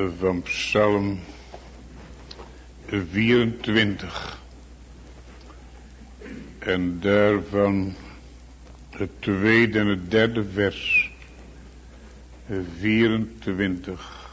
van Psalm 24 en daarvan het tweede en het derde vers. 24.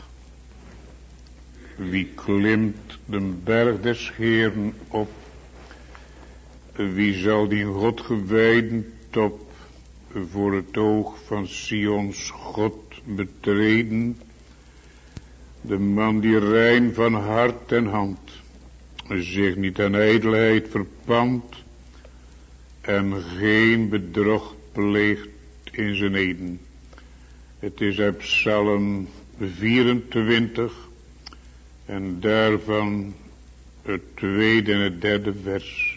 Wie klimt de berg des Heeren op? Wie zal die God gewijden top voor het oog van Sions God betreden? De man die rein van hart en hand, zich niet aan ijdelheid verpand en geen bedrog pleegt in zijn eden. Het is uit Psalm 24 en daarvan het tweede en het derde vers.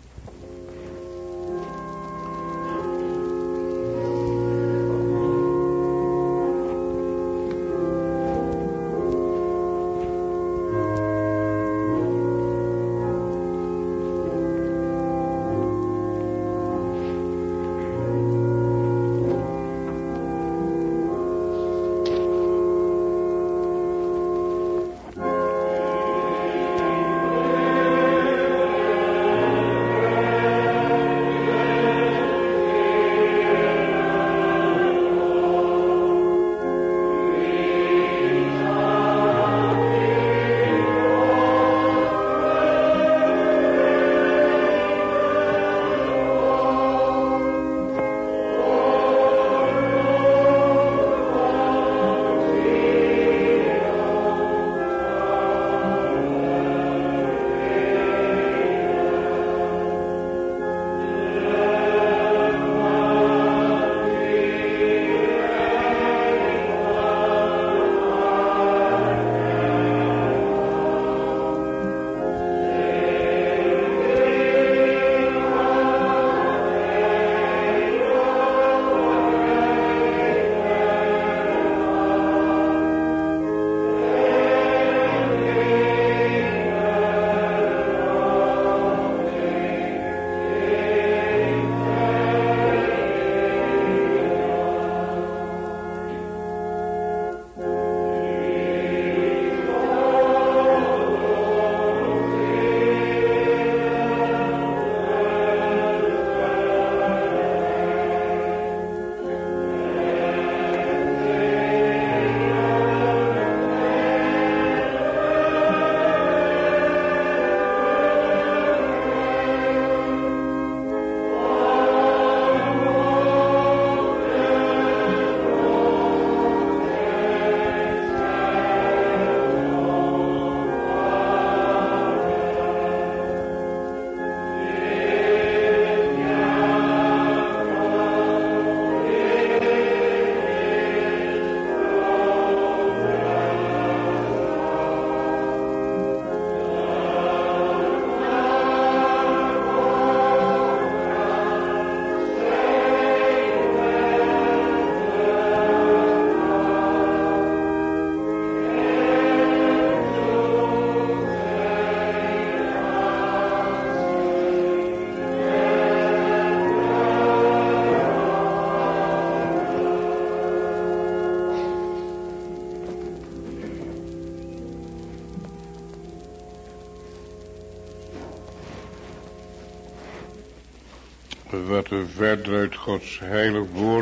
Wat we verder uit Gods heilig woord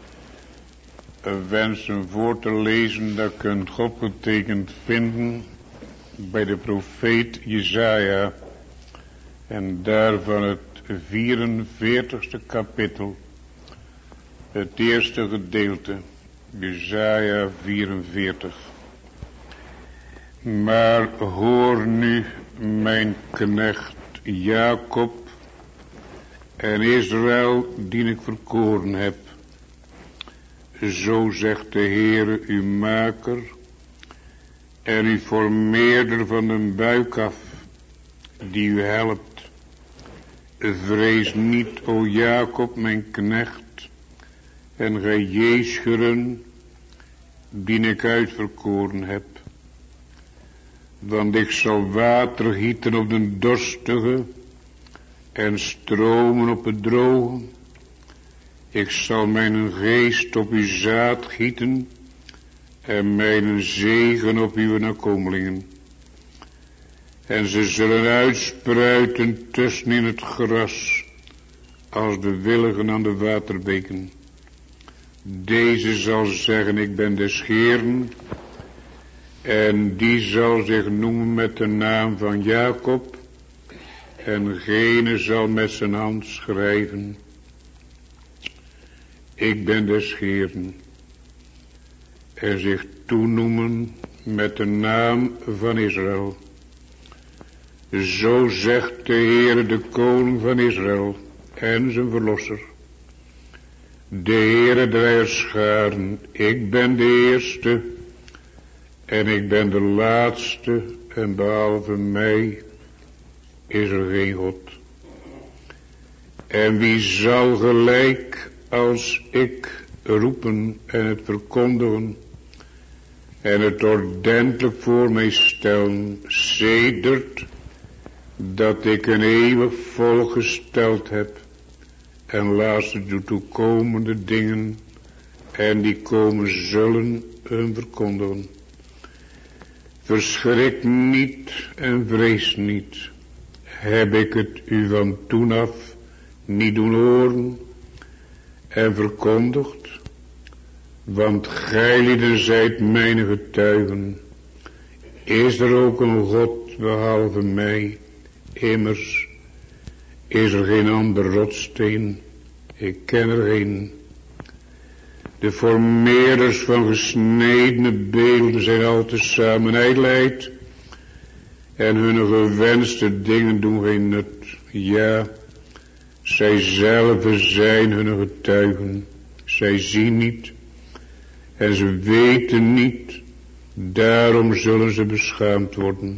wensen voor te lezen, dat kunt God getekend vinden bij de profeet Jesaja en daarvan het 44ste kapitel, het eerste gedeelte, Jesaja 44. Maar hoor nu mijn knecht Jacob en Israël die ik verkoren heb. Zo zegt de Heere uw maker en uw formeerder van de buik af, die u helpt. Vrees niet, o Jacob, mijn knecht, en gij Jescheren, die ik uitverkoren heb. Want ik zal water gieten op de dorstige en stromen op het droge. Ik zal mijn geest op uw zaad gieten en mijn zegen op uw nakomelingen. En ze zullen uitspruiten tussen in het gras, als de willigen aan de waterbeken. Deze zal zeggen, ik ben des Heeren, en die zal zich noemen met de naam van Jacob, en gene zal met zijn hand schrijven, ik ben des Heeren, en zich toenoemen met de naam van Israël. Zo zegt de Heere, de koning van Israël en zijn verlosser. De Heere der Heerscharen, ik ben de eerste en ik ben de laatste, en behalve mij is er geen God. En wie zal gelijk als ik roepen en het verkondigen en het ordentelijk voor mij stellen, sedert dat ik een eeuwig volk gesteld heb, en laatst de toekomende dingen, en die komen zullen hun verkondigen. Verschrik niet en vrees niet, heb ik het u van toen af niet doen horen en verkondigd, want gijlieden zijt mijn getuigen. Is er ook een God behalve mij? Immers is er geen ander rotsteen, ik ken er geen. De formeerders van gesnedene beelden zijn al tezamen ijdelheid, en hun gewenste dingen doen geen nut. Ja, zij zelf zijn hun getuigen. Zij zien niet en ze weten niet, daarom zullen ze beschaamd worden.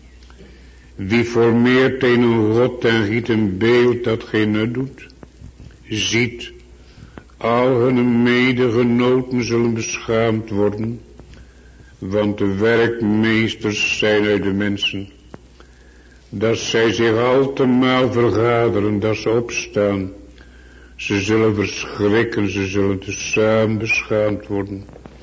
Wie formeert een God en giet een beeld dat geen nut doet, ziet, al hun medegenoten zullen beschaamd worden, want de werkmeesters zijn uit de mensen, dat zij zich altemaal vergaderen, dat ze opstaan. Ze zullen verschrikken, ze zullen tezamen beschaamd worden.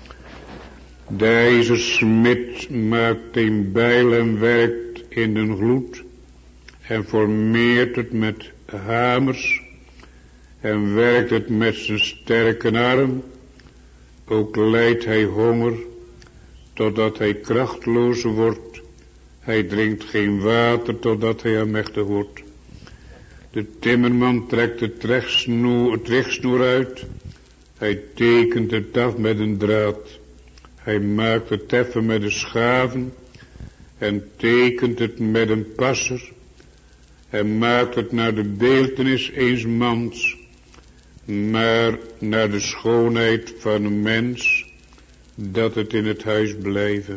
De ijzersmid maakt een bijl en werkt in den gloed, en formeert het met hamers, en werkt het met zijn sterke arm. Ook lijdt hij honger, totdat hij krachtloos wordt. Hij drinkt geen water, totdat hij aanmächtig wordt. De timmerman trekt het wegsnoer uit. Hij tekent het af met een draad. Hij maakt het effen met de schaven en tekent het met een passer. Hij maakt het naar de beeltenis eens mans, maar naar de schoonheid van een mens, dat het in het huis blijven.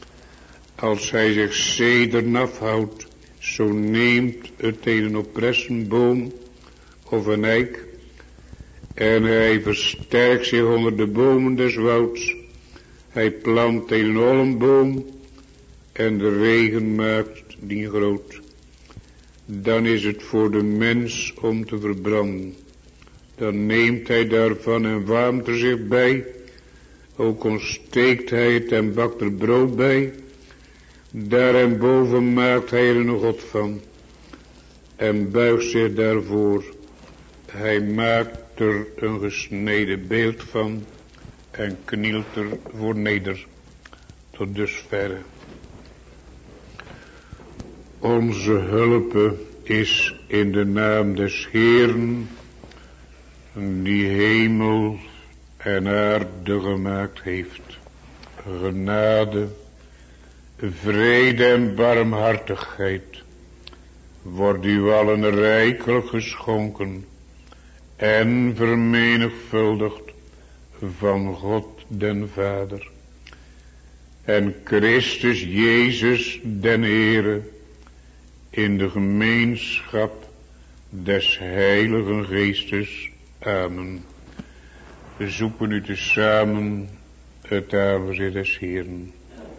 Als hij zich cederen afhoudt, zo neemt het een opressenboom of een eik, en hij versterkt zich onder de bomen des wouds. Hij plant een olmboom, en de regen maakt die groot. Dan is het voor de mens om te verbranden. Dan neemt hij daarvan en warmt er zich bij. Ook ontsteekt hij het en bakt er brood bij. Daarenboven maakt hij er een God van en buigt zich daarvoor. Hij maakt er een gesneden beeld van en knielt er voor neder. Tot dusverre. Onze hulp is in de naam des Heeren, die hemel en aarde gemaakt heeft. Genade, vrede en barmhartigheid wordt u allen rijkelijk geschonken en vermenigvuldigd van God den Vader en Christus Jezus den Heere, in de gemeenschap des Heiligen Geestes. Amen. We zoeken u tezamen het aangezicht des Heeren.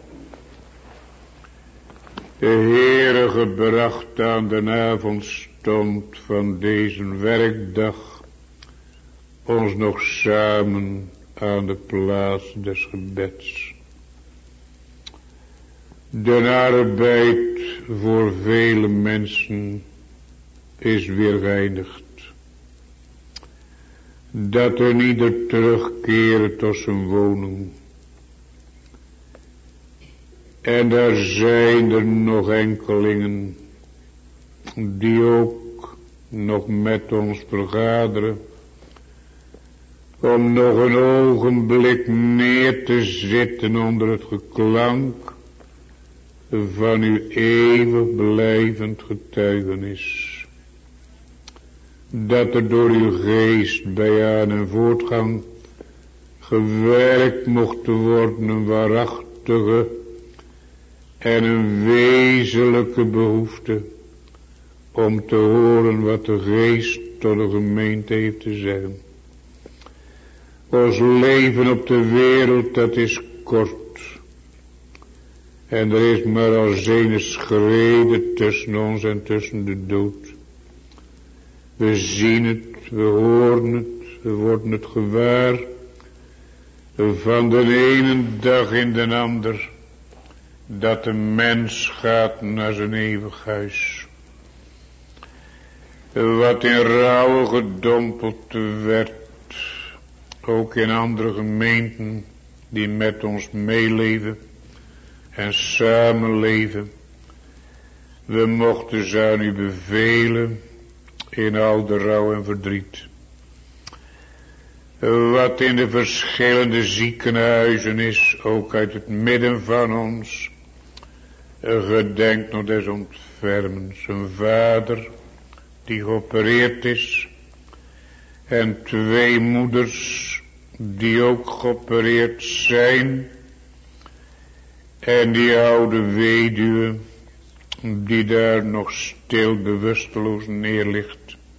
De Heere gebracht aan de avondstond van deze werkdag ons nog samen aan de plaats des gebeds. De arbeid voor vele mensen is weer geëindigd. Dat er ieder terugkeren tot zijn woning. En daar zijn er nog enkelingen die ook nog met ons vergaderen, om nog een ogenblik neer te zitten onder het geklank van uw eeuwig blijvend getuigenis. Dat er door uw geest bij aan en voortgang gewerkt mocht worden een waarachtige en een wezenlijke behoefte om te horen wat de geest tot de gemeente heeft te zeggen. Ons leven op de wereld, dat is kort. En er is maar als een schrede tussen ons en tussen de dood. We zien het, we horen het, we worden het gewaar. Van de ene dag in de ander. Dat de mens gaat naar zijn eeuwig huis. Wat in rouwen gedompeld werd. Ook in andere gemeenten die met ons meeleven en samenleven. We mochten ze aan u bevelen in al de rouw en verdriet. Wat in de verschillende ziekenhuizen is, ook uit het midden van ons. Gedenk nog des ontfermens, een vader die geopereerd is. En 2 moeders die ook geopereerd zijn. En die oude weduwe die daar nog stil bewusteloos neerligt.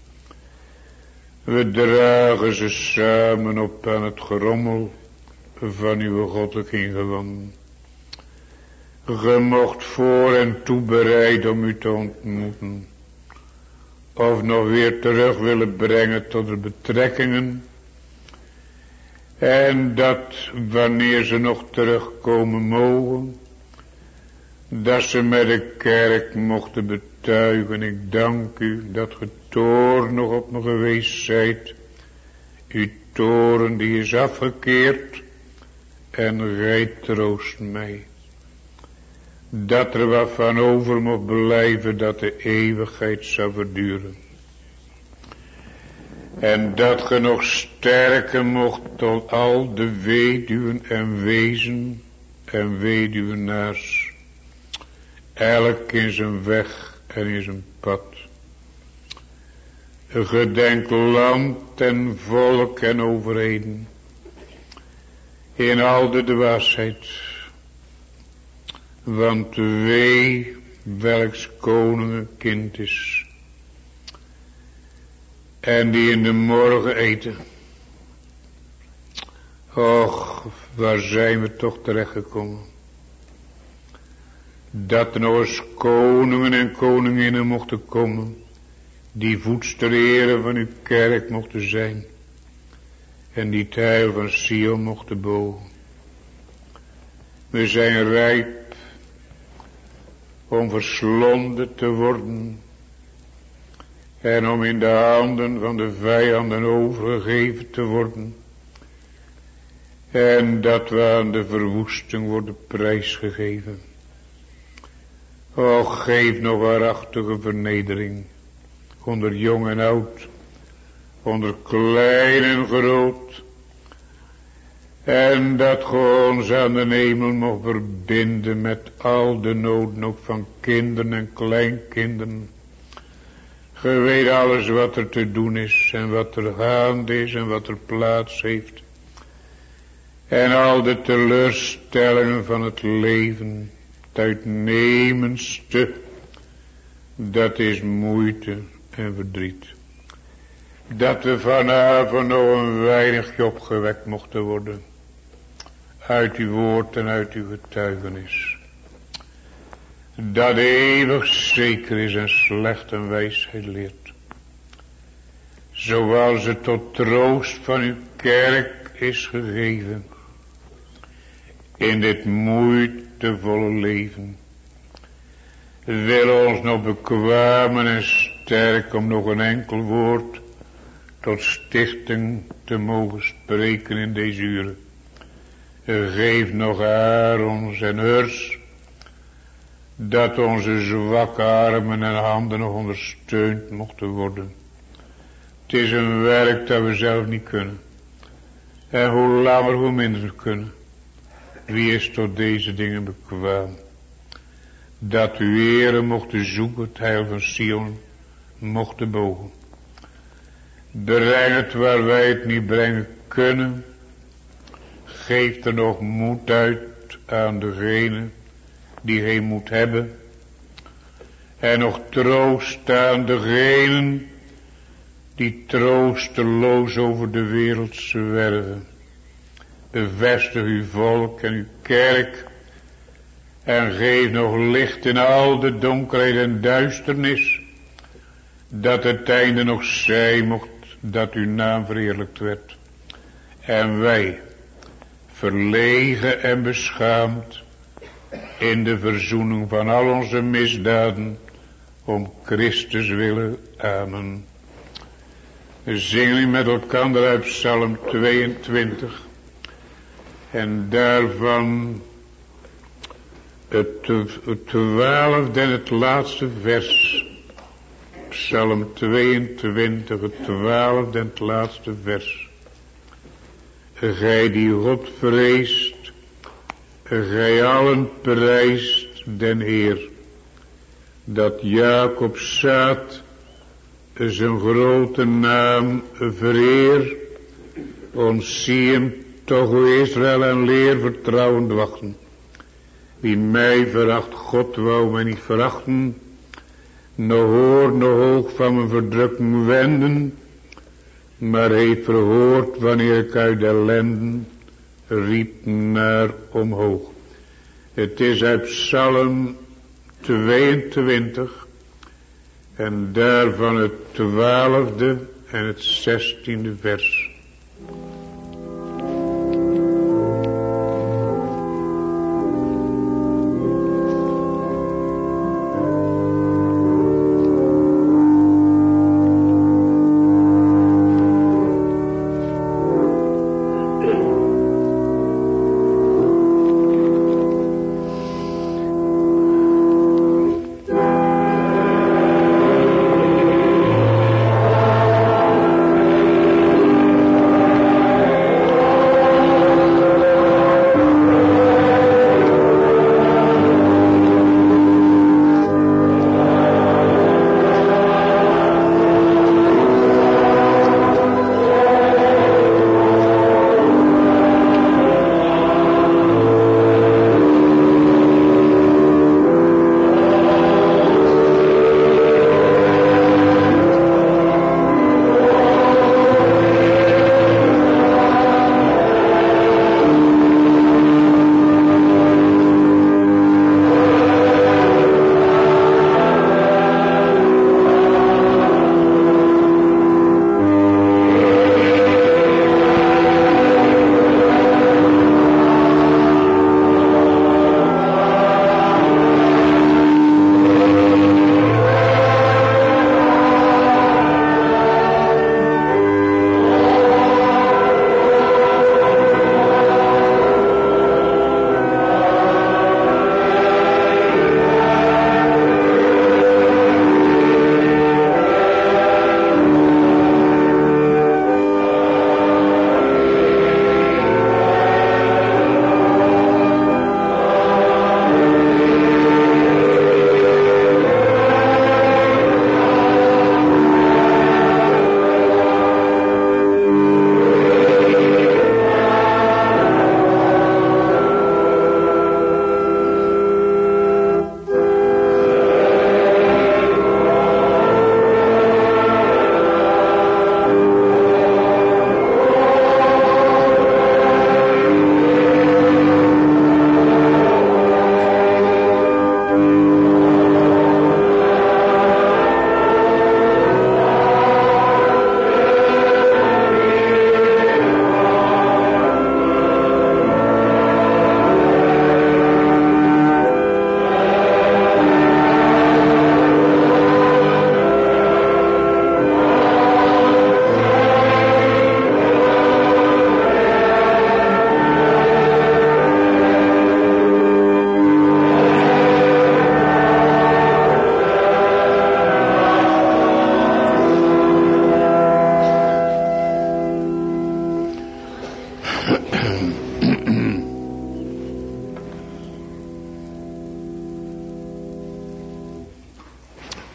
We dragen ze samen op aan het gerommel van uw goddelijk ingewanden. Ge mocht voor en toebereid om u te ontmoeten. Of nog weer terug willen brengen tot de betrekkingen. En dat wanneer ze nog terugkomen mogen. Dat ze met de kerk mochten betuigen. Ik dank u dat ge toornig op me geweest zijt. Uw toorn die is afgekeerd. En gij troost mij. Dat er wat van over mocht blijven, dat de eeuwigheid zou verduren. En dat ge nog sterker mocht tot al de weduwen en wezen en weduwenaars. Elk in zijn weg en in zijn pad. Gedenk land en volk en overheden. In al de dwaasheid. Want wee welks koningen kind is. En die in de morgen eten. Och, waar zijn we toch terechtgekomen. Dat er nog eens koningen en koninginnen mochten komen. Die voedsterheren van uw kerk mochten zijn. En die het heil van Sion mochten bogen. We zijn rijp om verslonden te worden. En om in de handen van de vijanden overgegeven te worden. En dat we aan de verwoesting worden prijsgegeven. O, geef nog waarachtige vernedering. Onder jong en oud. Onder klein en groot. En dat ge ons aan de hemel mocht verbinden met al de noden ook van kinderen en kleinkinderen. Ge weet alles wat er te doen is en wat er gaande is en wat er plaats heeft. En al de teleurstellingen van het leven, het uitnemendste, dat is moeite en verdriet. Dat we vanavond nog een weinigje opgewekt mochten worden. Uit uw woord en uit uw getuigenis. Dat eeuwig zeker is en slecht en wijsheid leert. Zoals het tot troost van uw kerk is gegeven in dit moeitevolle leven, wil ons nog bekwamen en sterk om nog een enkel woord tot stichting te mogen spreken in deze uren. Geef nog Aarons en Hurs, dat onze zwakke armen en handen nog ondersteund mochten worden. Het is een werk dat we zelf niet kunnen. En hoe langer hoe minder kunnen. Wie is tot deze dingen bekwaam? Dat u ere mochten zoeken, het heil van Sion mochten bogen. Breng het waar wij het niet brengen kunnen. Geef er nog moed uit aan degene die geen moed hebben. En nog troost aan degenen die troosteloos over de wereld zwerven. Bevestig uw volk en uw kerk. En geef nog licht in al de donkerheid en duisternis. Dat het einde nog zijn mocht dat uw naam verheerlijkt werd. En wij, verlegen en beschaamd, in de verzoening van al onze misdaden, om Christus willen. Amen. We zingen met elkaar uit Psalm 22. En daarvan het 12e en het laatste vers. Psalm 22, het 12e en het laatste vers. Gij die God vreest, gij allen prijst den Heer, dat Jacob zaad zijn grote naam vereer, ons zie hem toch o Israël en leer vertrouwend wachten. Wie mij veracht, God wou mij niet verachten, nog hoor, nog hoog van mijn verdrukking wenden, maar heeft verhoord wanneer ik uit de ellenden riep naar omhoog. Het is uit Psalm 22 en daarvan het 12e en het 16e vers.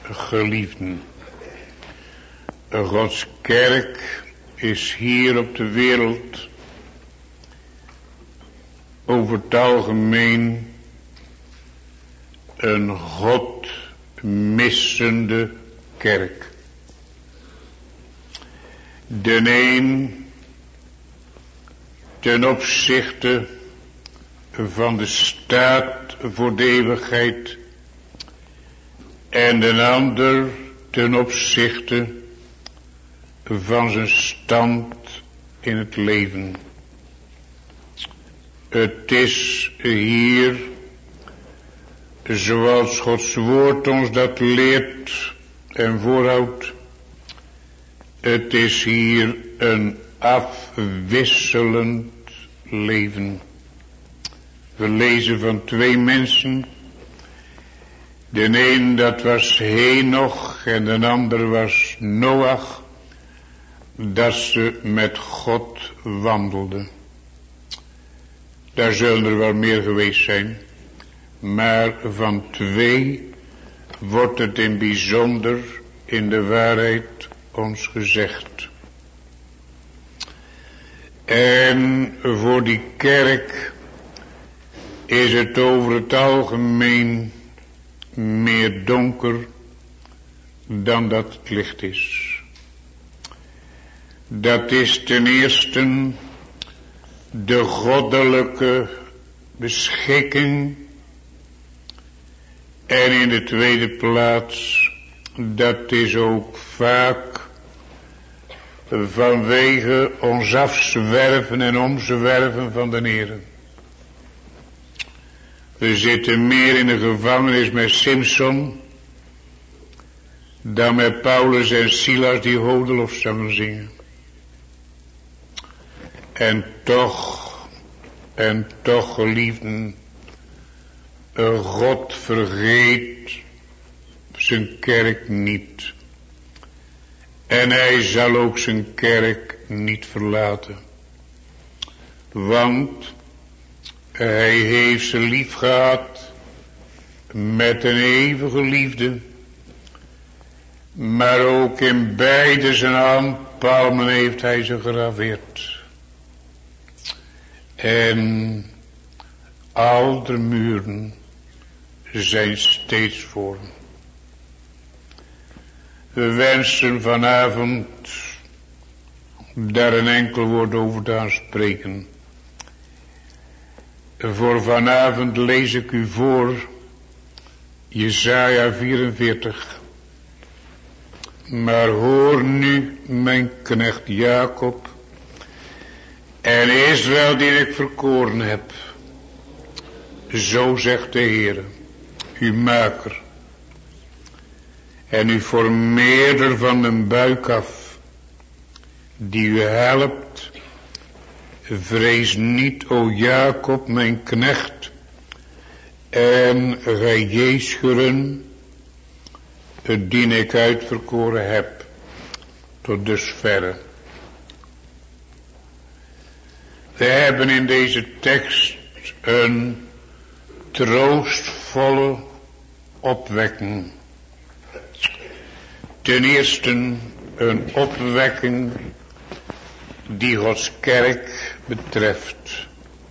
geliefden. Gods kerk is hier op de wereld over het algemeen een God missende kerk. De een ten opzichte van de staat voor de eeuwigheid en de ander ten opzichte van zijn stand in het leven. Het is hier, zoals Gods woord ons dat leert en voorhoudt, het is hier een afwisselend leven. We lezen van twee mensen. De een dat was Henoch en de ander was Noach, dat ze met God wandelden. Daar zullen er wel meer geweest zijn, maar van twee wordt het in bijzonder in de waarheid ons gezegd. En voor die kerk is het over het algemeen meer donker dan dat het licht is. Dat is ten eerste de goddelijke beschikking en in de tweede plaats dat is ook vaak vanwege ons afzwerven en omzwerven van de Heere. We zitten meer in de gevangenis met Simson dan met Paulus en Silas die hodelofzangen zingen. En toch geliefden, God vergeet zijn kerk niet. En hij zal ook zijn kerk niet verlaten. Want hij heeft ze lief gehad met een eeuwige liefde. Maar ook in beide zijn handpalmen heeft hij ze gegraveerd. En al de muren zijn steeds voor hem. We wensen vanavond daar een enkel woord over te aanspreken. Voor vanavond lees ik u voor Jesaja 44. Maar hoor nu mijn knecht Jacob en Israël die ik verkoren heb. Zo zegt de Heer, uw maker en uw formeerder van mijn buik af, die u helpt. Vrees niet, o Jacob, mijn knecht, en gij Jescheren, het dien ik uitverkoren heb, tot dusverre. We hebben in deze tekst een troostvolle opwekking. Ten eerste een opwekking die Gods kerk betreft.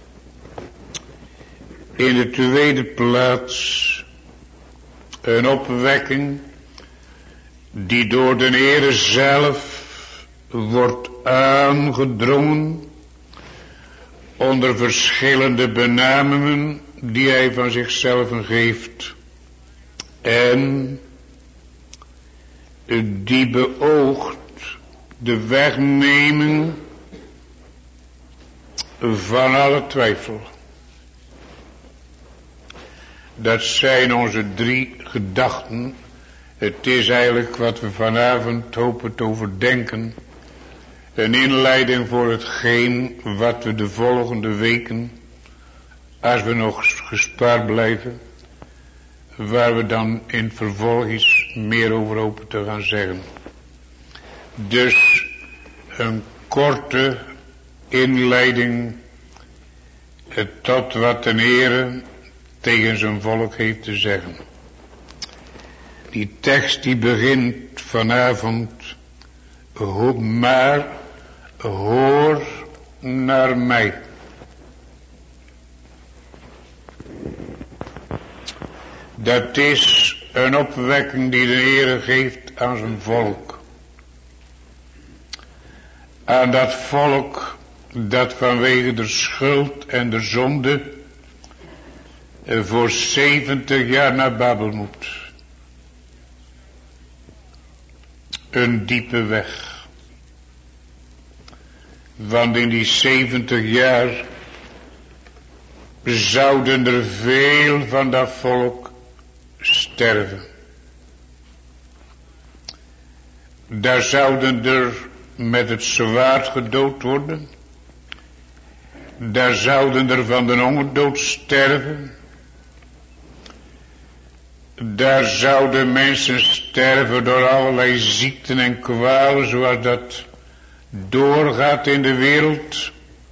In de tweede plaats een opwekking die door de Heere zelf wordt aangedrongen onder verschillende benamingen die hij van zichzelf geeft en die beoogt de wegneming van alle twijfel. Dat zijn onze drie gedachten. Het is eigenlijk wat we vanavond hopen te overdenken. Een inleiding voor hetgeen wat we de volgende weken, als we nog gespaard blijven, waar we dan in vervolgens meer over hopen te gaan zeggen. Dus een korte inleiding tot wat de Heere tegen zijn volk heeft te zeggen. Die tekst die begint vanavond. Maar hoor naar mij. Dat is een opwekking die de Heere geeft aan zijn volk. Aan dat volk dat vanwege de schuld en de zonde voor 70 jaar naar Babel moet. Een diepe weg. Want in die 70 jaar zouden er veel van dat volk sterven. Daar zouden er met het zwaard gedood worden. Daar zouden er van de hongerdood sterven. Daar zouden mensen sterven door allerlei ziekten en kwalen zoals dat doorgaat in de wereld.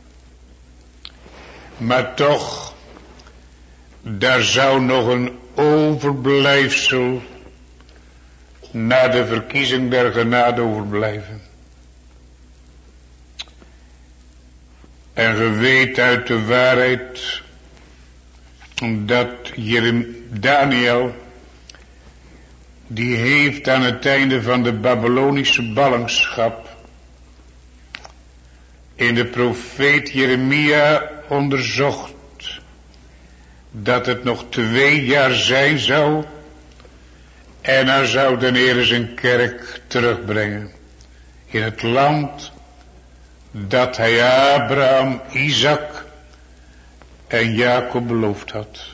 Maar toch, daar zou nog een overblijfsel na de verkiezing der genade overblijven. En ge weet uit de waarheid dat Daniel, die heeft aan het einde van de Babylonische ballingschap in de profeet Jeremia onderzocht dat het nog 2 jaar zijn zou en dan zou de Heer zijn kerk terugbrengen in het land dat hij Abraham, Isaac en Jacob beloofd had.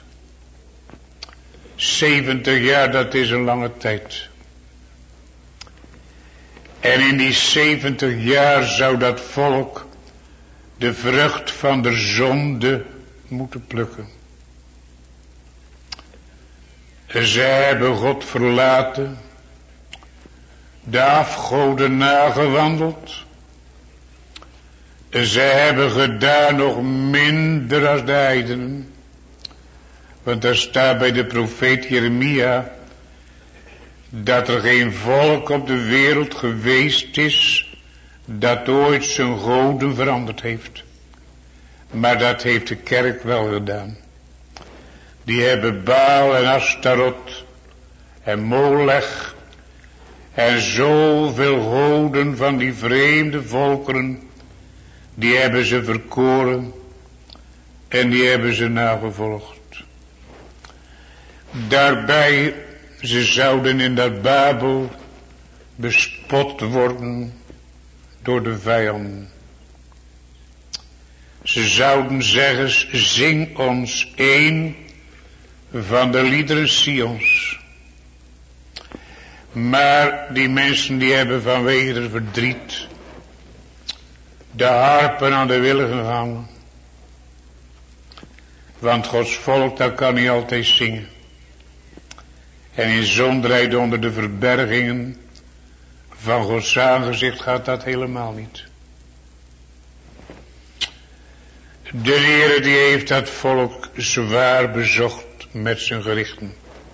70 jaar, dat is een lange tijd. En in die 70 jaar zou dat volk de vrucht van de zonde moeten plukken. Ze hebben God verlaten, de afgoden nagewandeld. Ze hebben gedaan nog minder als de heidenen. Want daar staat bij de profeet Jeremia dat er geen volk op de wereld geweest is dat ooit zijn goden veranderd heeft. Maar dat heeft de kerk wel gedaan. Die hebben Baal en Astarot en Molech en zoveel goden van die vreemde volkeren, die hebben ze verkoren en die hebben ze nagevolgd. Daarbij, ze zouden in dat Babel bespot worden door de vijanden. Ze zouden zeggen, zing ons een van de liederen Sions. Maar die mensen die hebben vanwege het verdriet de harpen aan de wilgen gehangen. Want Gods volk, dat kan niet altijd zingen. En in zonderheid onder de verbergingen van Gods aangezicht gaat dat helemaal niet. De Heere die heeft dat volk zwaar bezocht met zijn gerichten.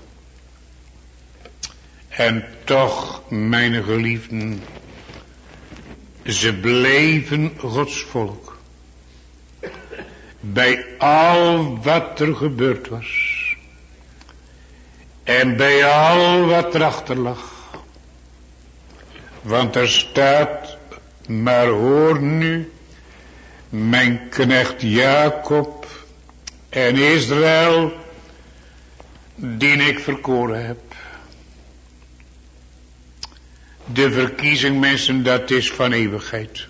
En toch, mijn geliefden, ze bleven Gods volk. Bij al wat er gebeurd was. En bij al wat erachter lag. Want er staat, maar hoor nu, mijn knecht Jacob en Israël, die ik verkoren heb. De verkiezing, mensen, dat is van eeuwigheid.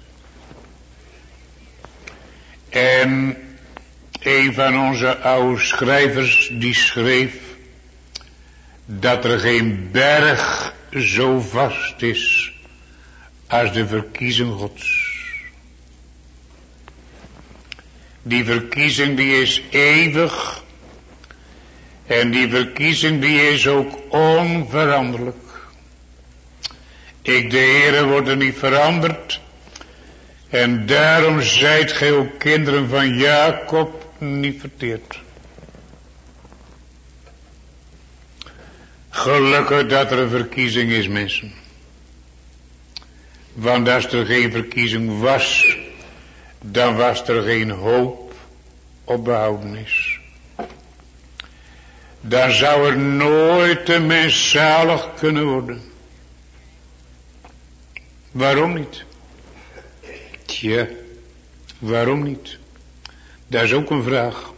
En een van onze oude schrijvers die schreef dat er geen berg zo vast is als de verkiezing Gods. Die verkiezing die is eeuwig en die verkiezing die is ook onveranderlijk. Ik, de Heere, word er niet veranderd. En daarom zijt gij ook kinderen van Jacob niet verteerd. Gelukkig dat er een verkiezing is, mensen. Want als er geen verkiezing was, dan was er geen hoop op behoudenis. Dan zou er nooit een mens zalig kunnen worden. Waarom niet? Tja, waarom niet? Dat is ook een vraag.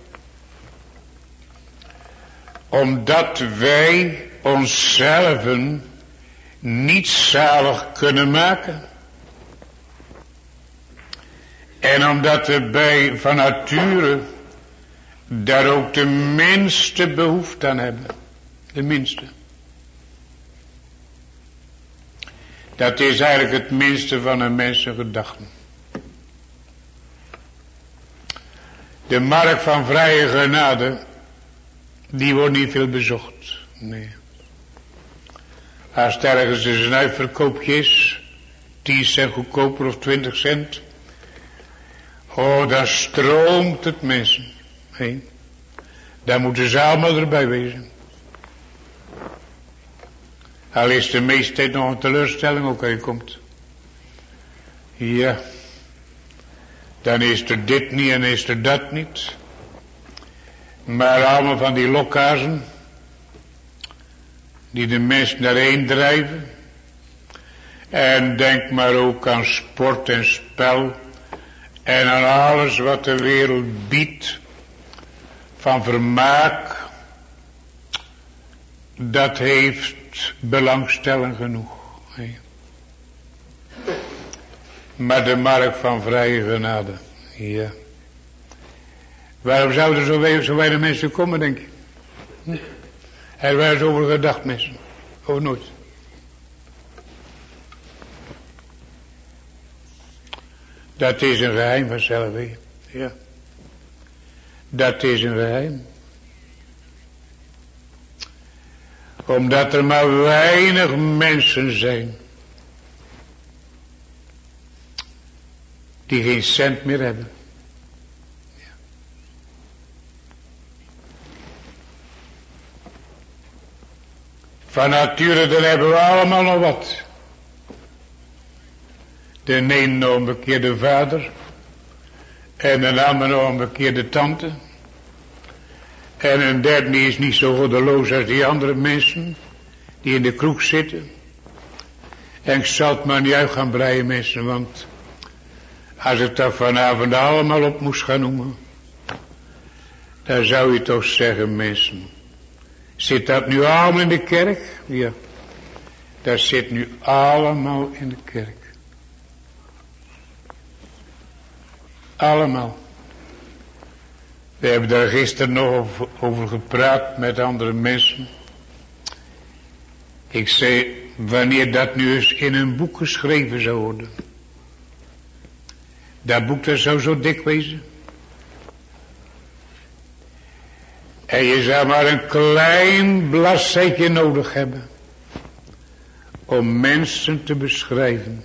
Omdat wij onszelven niet zalig kunnen maken. En omdat we van nature daar ook de minste behoefte aan hebben. De minste. Dat is eigenlijk het minste van een mensengedachten. De markt van vrije genade, die wordt niet veel bezocht. Nee. Als het ergens een uitverkoopje is, 10 cent goedkoper of 20 cent. Oh, dan stroomt het mensen heen. Daar moeten ze allemaal erbij wezen. Al is de meeste tijd nog een teleurstelling ook als je komt. Ja. Dan is er dit niet en is er dat niet. Maar allemaal van die lokhazen. Die de mensen daarheen drijven. En denk maar ook aan sport en spel. En aan alles wat de wereld biedt. Van vermaak. Dat heeft belangstelling genoeg. Maar de markt van vrije genade. Ja. Waarom zouden er zo weinig mensen komen, denk je? Er waren zo over gedacht, mensen. Of nooit. Dat is een geheim vanzelf, hè. Ja. Dat is een geheim. Omdat er maar weinig mensen zijn. Die geen cent meer hebben. Ja. Van nature dan hebben we allemaal nog wat. De een nog een bekeerde vader. En een ander nog een bekeerde tante. En een derde die is niet zo goddeloos als die andere mensen. Die in de kroeg zitten. En ik zal het maar niet uit gaan breien, mensen. Want als ik dat vanavond allemaal op moest gaan noemen. Dan zou je toch zeggen, mensen. Zit dat nu allemaal in de kerk? Ja. Dat zit nu allemaal in de kerk. Allemaal. We hebben daar gisteren nog over gepraat met andere mensen. Ik zei, wanneer dat nu eens in een boek geschreven zou worden. Dat boek dat zou zo dik wezen. En je zou maar een klein bladzijtje nodig hebben. Om mensen te beschrijven.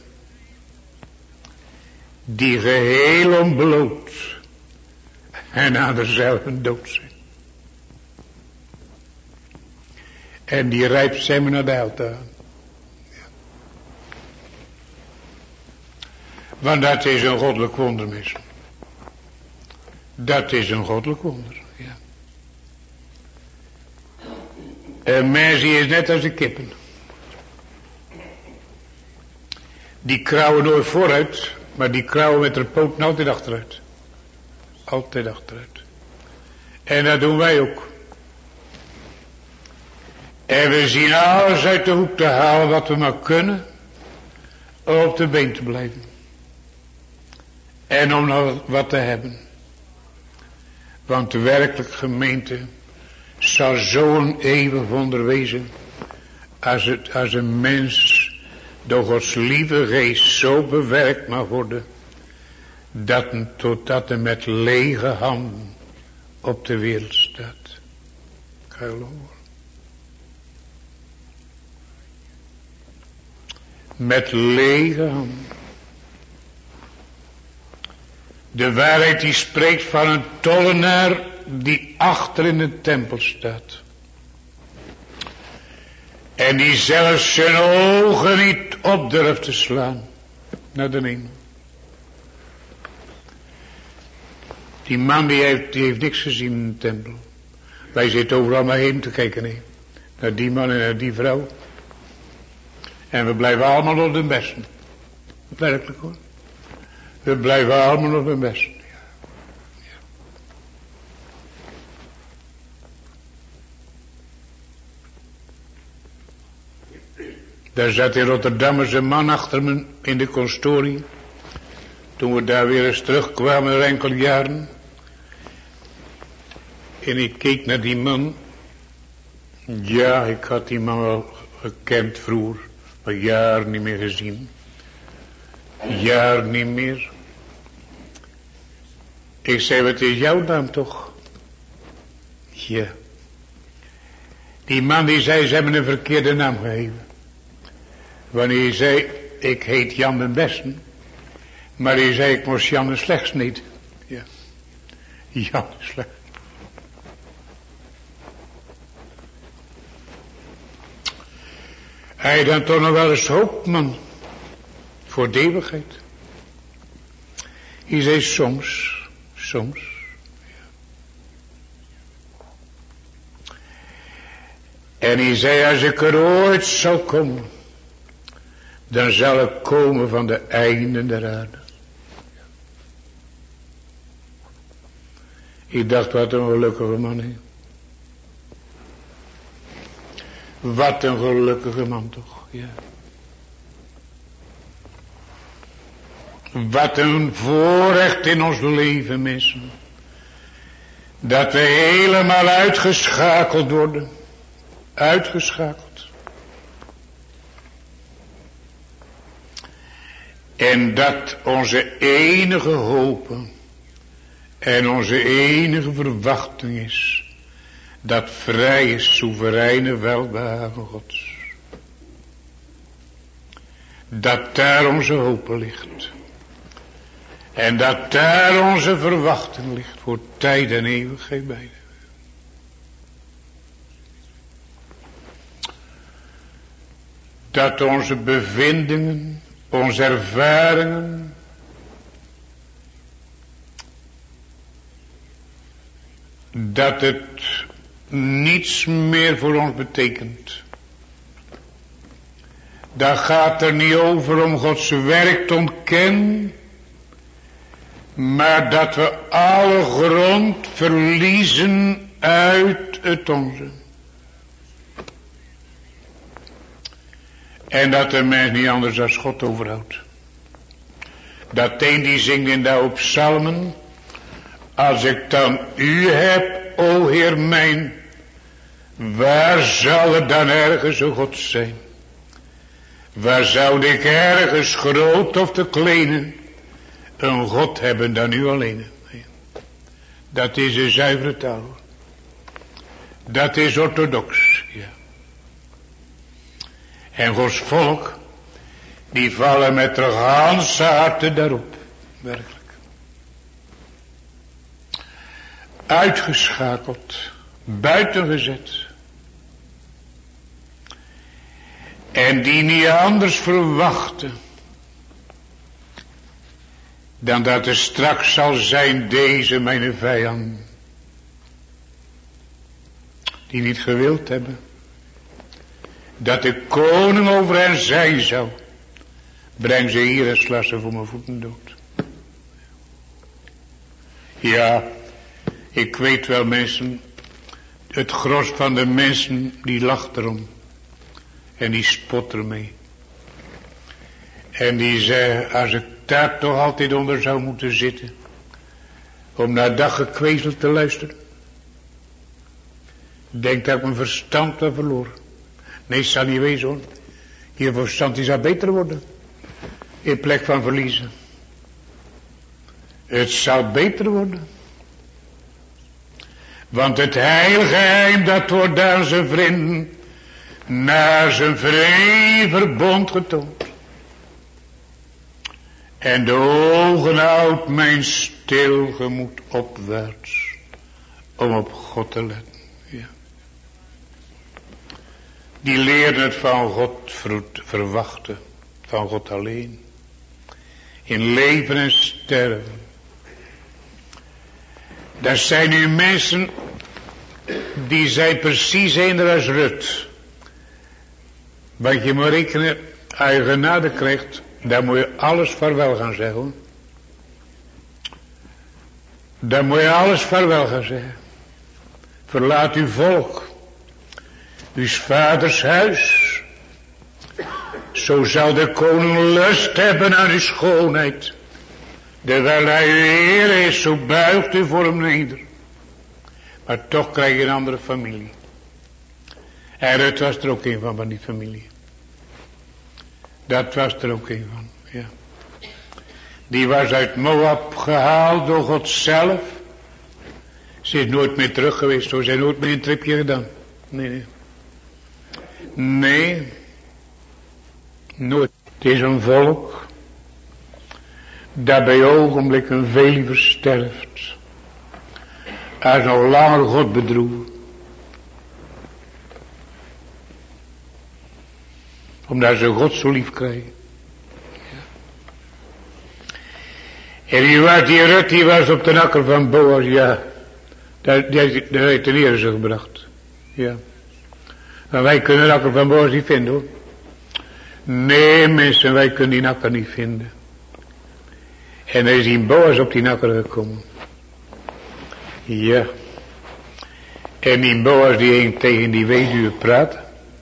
Die geheel ontbloot. En aan dezelfde dood zijn. En die rijp zijn we naar de hel te gaan. Ja. Want dat is een goddelijk wonder, mensen. Dat is een goddelijk wonder, ja. Een mens die is net als de kippen. Die krauwen nooit vooruit, maar die krauwen met de poten altijd achteruit. Altijd achteruit. En dat doen wij ook. En we zien alles uit de hoek te halen wat we maar kunnen. Om op de been te blijven. En om nog wat te hebben. Want de werkelijke gemeente zal zo'n eeuwig wonder wezen. Als een mens door Gods lieve geest zo bewerkt mag worden. Totdat hij met lege handen op de wereld staat. Geloven. Met lege handen. De waarheid die spreekt van een tollenaar die achter in de tempel staat. En die zelfs zijn ogen niet op durft te slaan naar de hemel. Die man die heeft niks gezien in de tempel. Wij zitten overal maar heen te kijken. Nee. Naar die man en naar die vrouw. En we blijven allemaal op de besten. Werkelijk hoor. We blijven allemaal op de besten. Ja. Daar zat in Rotterdam een man achter me in de constorie. Toen we daar weer eens terugkwamen, er enkele jaren. En ik keek naar die man. Ja, ik had die man wel gekend vroeger. Maar jaren niet meer gezien. Jaren niet meer. Ik zei, wat is jouw naam toch? Ja. Die man die zei, ze hebben een verkeerde naam gegeven. Wanneer hij zei, ik heet Jan den Besten. Maar hij zei, ik moest Jan de Slechts niet. Ja. Jan de Slechts. Hij dan toch nog wel eens hoop, man. Voor de eeuwigheid. Hij zei soms. Ja. En hij zei, als ik er ooit zal komen. Dan zal ik komen van de einden der aarde. Ik dacht, wat een gelukkige man. He. Wat een gelukkige man toch. Ja. Wat een voorrecht in ons leven, mensen. Dat we helemaal uitgeschakeld worden. Uitgeschakeld. En dat onze enige hoop en onze enige verwachting is. Dat vrije, soevereine welbehagen Gods. Dat daar onze hoop ligt. En dat daar onze verwachting ligt voor tijd en eeuwigheid beide. Dat onze bevindingen, onze ervaringen, dat het niets meer voor ons betekent. Dat gaat er niet over om Gods werk te ontkennen, maar dat we alle grond verliezen uit het onze. En dat de mens niet anders als God overhoudt. Dat een die zingt in de hoop psalmen. Als ik dan u heb, o Heer mijn, waar zal er dan ergens een God zijn? Waar zou ik ergens groot of te kleine een God hebben dan u alleen? Dat is een zuivere taal. Dat is orthodox, ja. En Gods volk, die vallen met de ganse harten daarop. Werkelijk. Uitgeschakeld. Buitengezet. En die niet anders verwachten. Dan dat er straks zal zijn deze mijn vijand. Die niet gewild hebben. Dat de koning over hen zijn zou. Breng ze hier en sla ze voor mijn voeten dood. Ja, ik weet wel mensen. Het gros van de mensen die lacht erom. En die spot ermee. En die zei, als ik daar toch altijd onder zou moeten zitten. Om naar dat gekwezel te luisteren. Denk dat ik mijn verstand heb verloren. Nee, het zal niet wezen hoor. Je verstand die zou beter worden. In plek van verliezen. Het zal beter worden. Want het heilige geheim dat wordt aan zijn vrienden. Naar zijn vrije verbond getoond. En de ogen houdt mijn stil gemoed opwaarts. Om op God te letten. Ja. Die leerden het van God verwachten. Van God alleen. In leven en sterven. Dat zijn nu mensen die zijn precies eender als Rut. Want je moet rekenen, als je genade krijgt, dan moet je alles vaarwel gaan zeggen. Hoor. Dan moet je alles vaarwel gaan zeggen. Verlaat uw volk, uw vaders huis. Zo zal de koning lust hebben aan uw schoonheid. Terwijl hij uw Heer is, zo buigt u voor hem neder. Maar toch krijg je een andere familie. En Rut was er ook een van die familie. Dat was er ook een van, ja. Die was uit Moab gehaald door God zelf. Ze is nooit meer terug geweest, zo. Ze heeft nooit meer een tripje gedaan. Nee. Nee. Nooit. Het is een volk dat bij ogenblikken veel versterft. Als nog langer God bedroegen. Omdat ze God zo lief krijgen. Ja. En wie was die Rut? Die was op de akker van Boas, ja. Daar heeft de Heer ze gebracht. Ja. Maar wij kunnen de akker van Boas niet vinden, hoor. Nee, mensen, wij kunnen die akker niet vinden. En er is die Boas op die akker gekomen. Ja. En die Boas die ging tegen die weduwe praten.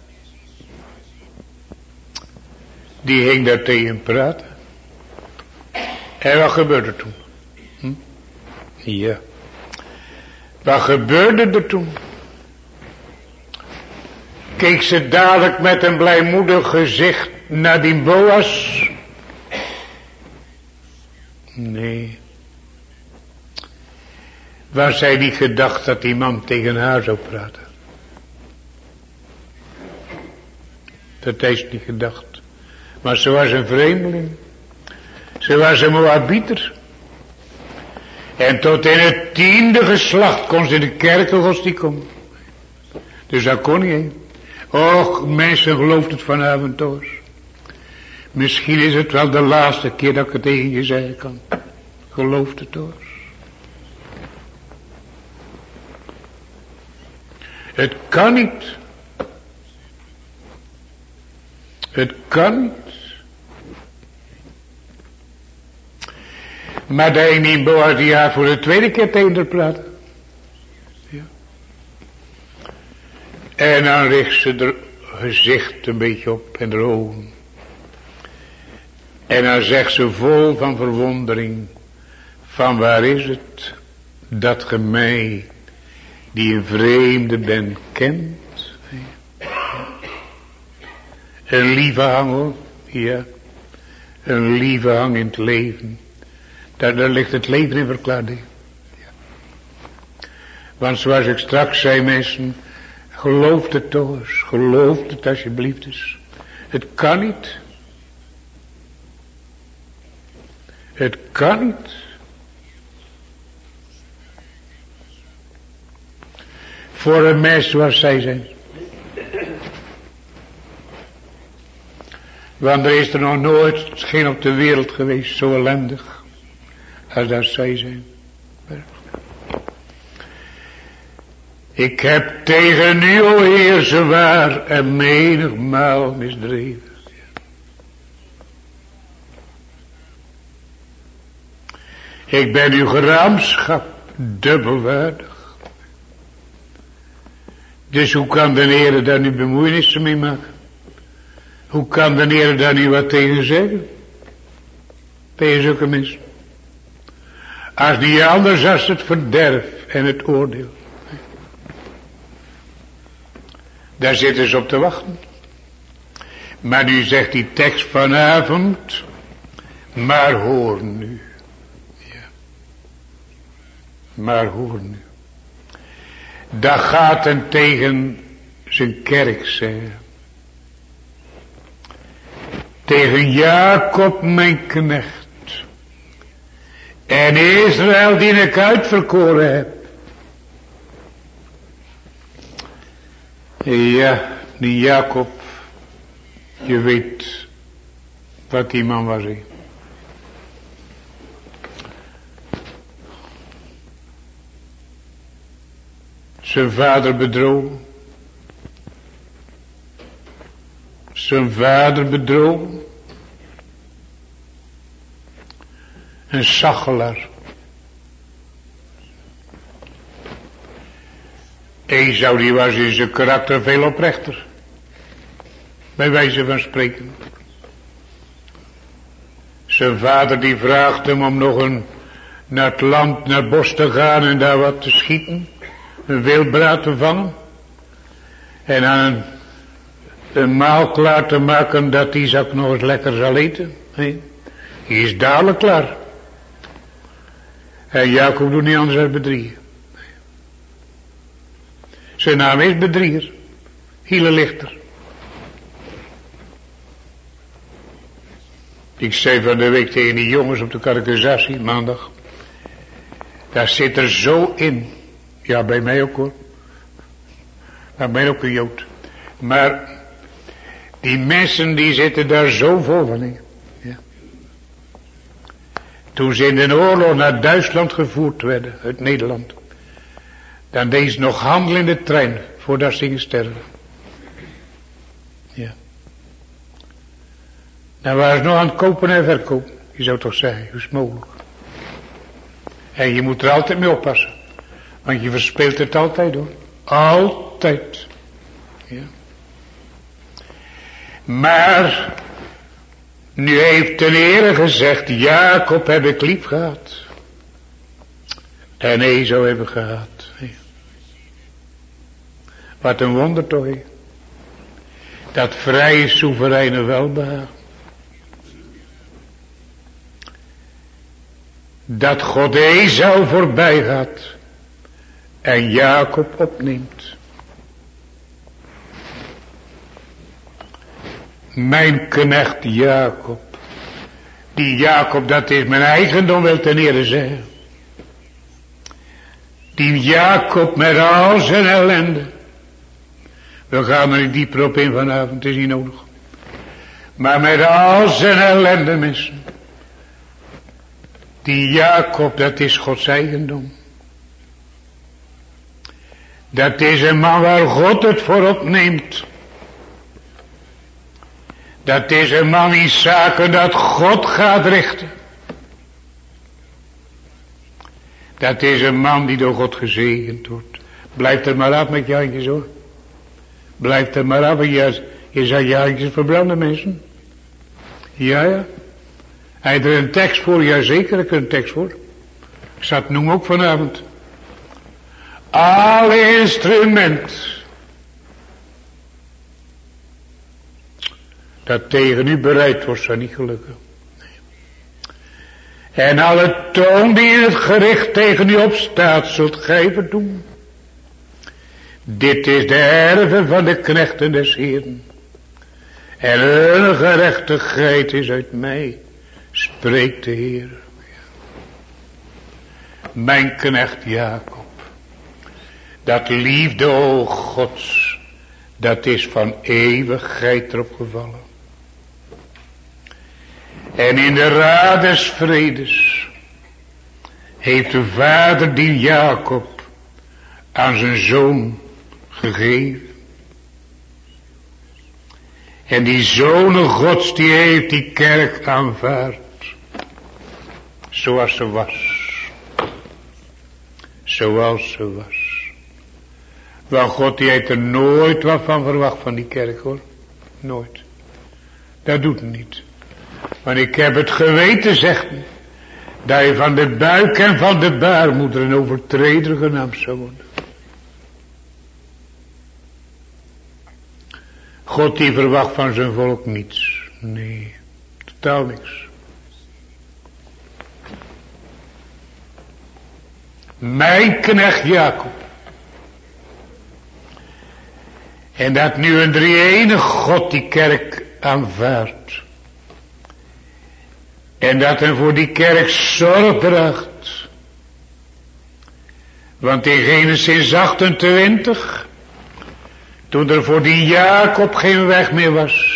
Die ging daar tegen praten. En wat gebeurde toen? Ja. Wat gebeurde er toen? Keek ze dadelijk met een blijmoedig gezicht naar die Boas? Nee. Was zij niet gedacht dat die man tegen haar zou praten? Dat heeft ze niet gedacht. Maar ze was een vreemdeling. Ze was een Moabieter. En tot in het 10e geslacht kon ze in de kerken Gods niet komen. Dus dat kon niet heen. Och, mensen, gelooft het vanavond toch. Misschien is het wel de laatste keer dat ik het tegen je zeggen kan. Gelooft het toch. Het kan niet. Het kan niet. Maar de ene Boas die haar voor de tweede keer tegen haar praten. Ja. En dan richt ze haar gezicht een beetje op en haar ogen. En dan zegt ze vol van verwondering. Van waar is het dat ge mij, die een vreemde ben, kent? Een lieve hang hoor. Ja. Een lieve hang in het leven. Daar ligt het leven in verklaard. Ja. Want zoals ik straks zei, mensen, geloof het toch eens. Geloof het alsjeblieft eens. Het kan niet. Het kan niet. Voor een mens zoals zij zijn. Want er is er nog nooit geen op de wereld geweest zo ellendig als dat zij zijn. Ik heb tegen u, o Heer, zwaar en menigmaal misdreven. Ik ben uw gramschap dubbelwaardig. Dus hoe kan de Heer daar nu bemoeienissen mee maken? Hoe kan de Heer daar nu wat tegen zeggen? Tegen zulke mensen. Als niet anders als het verderf en het oordeel. Daar zitten ze op te wachten. Maar nu zegt die tekst vanavond. Maar hoor nu. Ja. Maar hoor nu. Dat gaat hem tegen zijn kerk zeggen. Tegen Jacob mijn knecht. En Israël die ik uitverkoren heb. Ja, Die Jacob, je weet wat die man was. He. Zijn vader bedrogen. Zijn vader bedrogen. Een sachelaar. Esau die was in zijn karakter veel oprechter. Bij wijze van spreken. Zijn vader die vraagt hem om nog naar het land, naar het bos te gaan en daar wat te schieten. Een wildbraad te vangen. En aan een maal klaar te maken dat Isaac nog eens lekker zal eten. Nee. Die is dadelijk klaar. En Jacob doet niet anders dan bedriegen. Zijn naam is bedrieger. Hiele lichter. Ik zei van de week tegen die jongens op de catechisatie, maandag. Daar zit er zo in. Ja, bij mij ook hoor. Bij mij ook een Jood. Maar die mensen die zitten daar zo vol van. Ja. Toen ze in de oorlog naar Duitsland gevoerd werden, uit Nederland. Dan deed ze nog handelen in de trein, voordat ze gingen sterven. Ja. Dan waren ze nog aan het kopen en verkopen. Je zou toch zeggen, hoe is het mogelijk? En je moet er altijd mee oppassen. Want je verspeelt het altijd hoor. Altijd. Ja. Maar nu heeft de Heer gezegd, Jacob heb ik lief gehad. En Esau heb ik gehad. Ja. Wat een wonder toch. He. Dat vrije soevereine welbehagen. Dat God Esau voorbij gaat. En Jacob opneemt. Mijn knecht Jacob. Die Jacob, dat is mijn eigendom, wil ten Heere zeggen. Die Jacob met al zijn ellende. We gaan er niet dieper op in vanavond, het is niet nodig. Maar met al zijn ellende mensen. Die Jacob, dat is Gods eigendom. Dat is een man waar God het voor opneemt. Dat is een man in zaken dat God gaat richten. Dat is een man die door God gezegend wordt. Blijf er maar af met je handjes hoor. Blijf er maar af. Je zou je handjes verbranden mensen. Ja. Hij er een tekst voor? Jazeker, ik heb een tekst voor. Ik zal het noemen ook vanavond. Alle instrument dat tegen u bereid wordt, zal niet gelukken. Nee. En alle toon die in het gericht tegen u opstaat, zult gij verdoen. Dit is de erve van de knechten des Heeren. En hun gerechtigheid is uit mij, spreekt de Heer. Mijn knecht Jacob. Dat liefde, o Gods, dat is van eeuwigheid erop gevallen. En in de raad des vredes heeft de vader die Jacob aan zijn zoon gegeven. En die zonen Gods die heeft die kerk aanvaard. Zoals ze was. Zoals ze was. Want God die heeft er nooit wat van verwacht van die kerk hoor. Nooit. Dat doet hij niet. Want ik heb het geweten zegt hij. Dat je van de buik en van de baarmoeder een overtreder genaamd zou worden. God die verwacht van zijn volk niets. Nee. Totaal niks. Mijn knecht Jacob. En dat nu een drie-enige God die kerk aanvaardt. En dat hij voor die kerk zorg draagt. Want in Genesis 28, Toen er voor die Jacob geen weg meer was.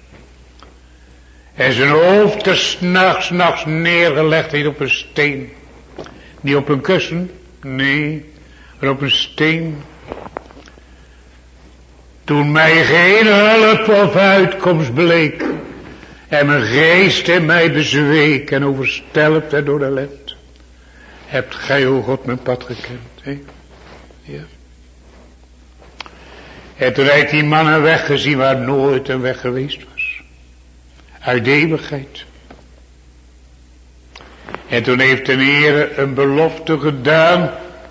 En zijn hoofd er s'nachts neergelegd heeft op een steen. Niet op een kussen, nee, maar op een steen. Toen mij geen hulp of uitkomst bleek. En mijn geest in mij bezweek en overstelpt door de ellende. Hebt gij, o God, mijn pad gekend, hè? Ja. En toen heeft die man een weg gezien waar nooit een weg geweest was. Uit de eeuwigheid. En toen heeft de Heer een belofte gedaan.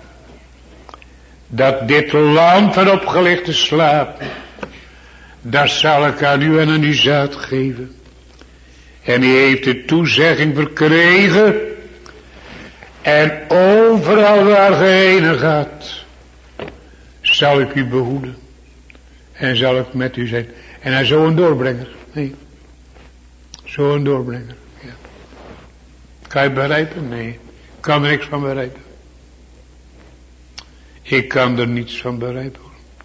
Dat dit land van opgelichte slaap. Dat zal ik aan u en aan uw zaad geven. En hij heeft de toezegging verkregen. En overal waar ge heen gaat. Zal ik u behoeden. En zal ik met u zijn. En hij zo'n doorbrenger. Nee. Zo'n doorbrenger. Ja. Kan je het begrijpen? Nee. Ik kan er niks van begrijpen. Ik kan er niets van begrijpen.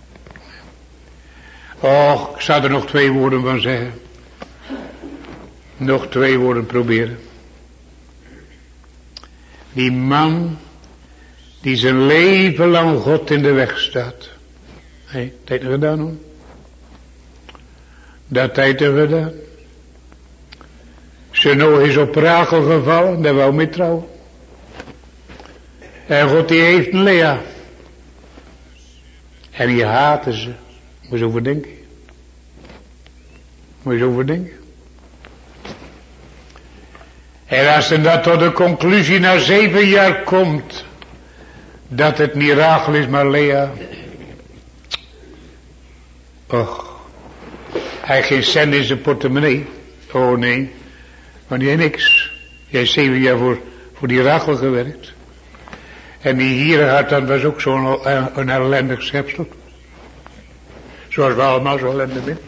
Och, ik zou er nog 2 woorden van zeggen. Nog 2 woorden proberen. Die man die zijn leven lang God in de weg staat. Hé, dat heeft hij gedaan hoor. Dat heeft hij gedaan. Zijn oog is op Rachel gevallen, daar wou mee trouwen. En God die heeft een Lea. En die haten ze. Moet je eens overdenken. Moet je eens overdenken. En als hij dat tot de conclusie na 7 jaar komt. Dat het niet Rachel is maar Lea. Och. Hij heeft geen cent in zijn portemonnee. Oh nee. Maar die heeft niks. Hij heeft 7 jaar voor die Rachel gewerkt. En die Hierenhard, dat was ook zo'n een ellendig schepsel. Zoals we allemaal zo ellendig zijn.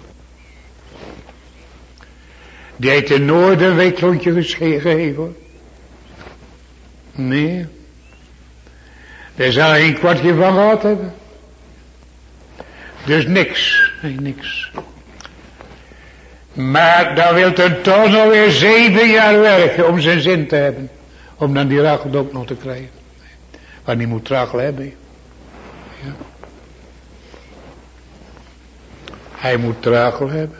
Die heeft er nooit een weekloontje gegeven. Nee. Daar zou hij een kwartje van gehad hebben. Dus niks. Nee, niks. Maar dan wil hij toch nog weer 7 jaar werken om zijn zin te hebben. Om dan die Rachel ook nog te krijgen. Maar die moet Rachel hebben. Ja. Hij moet Rachel hebben.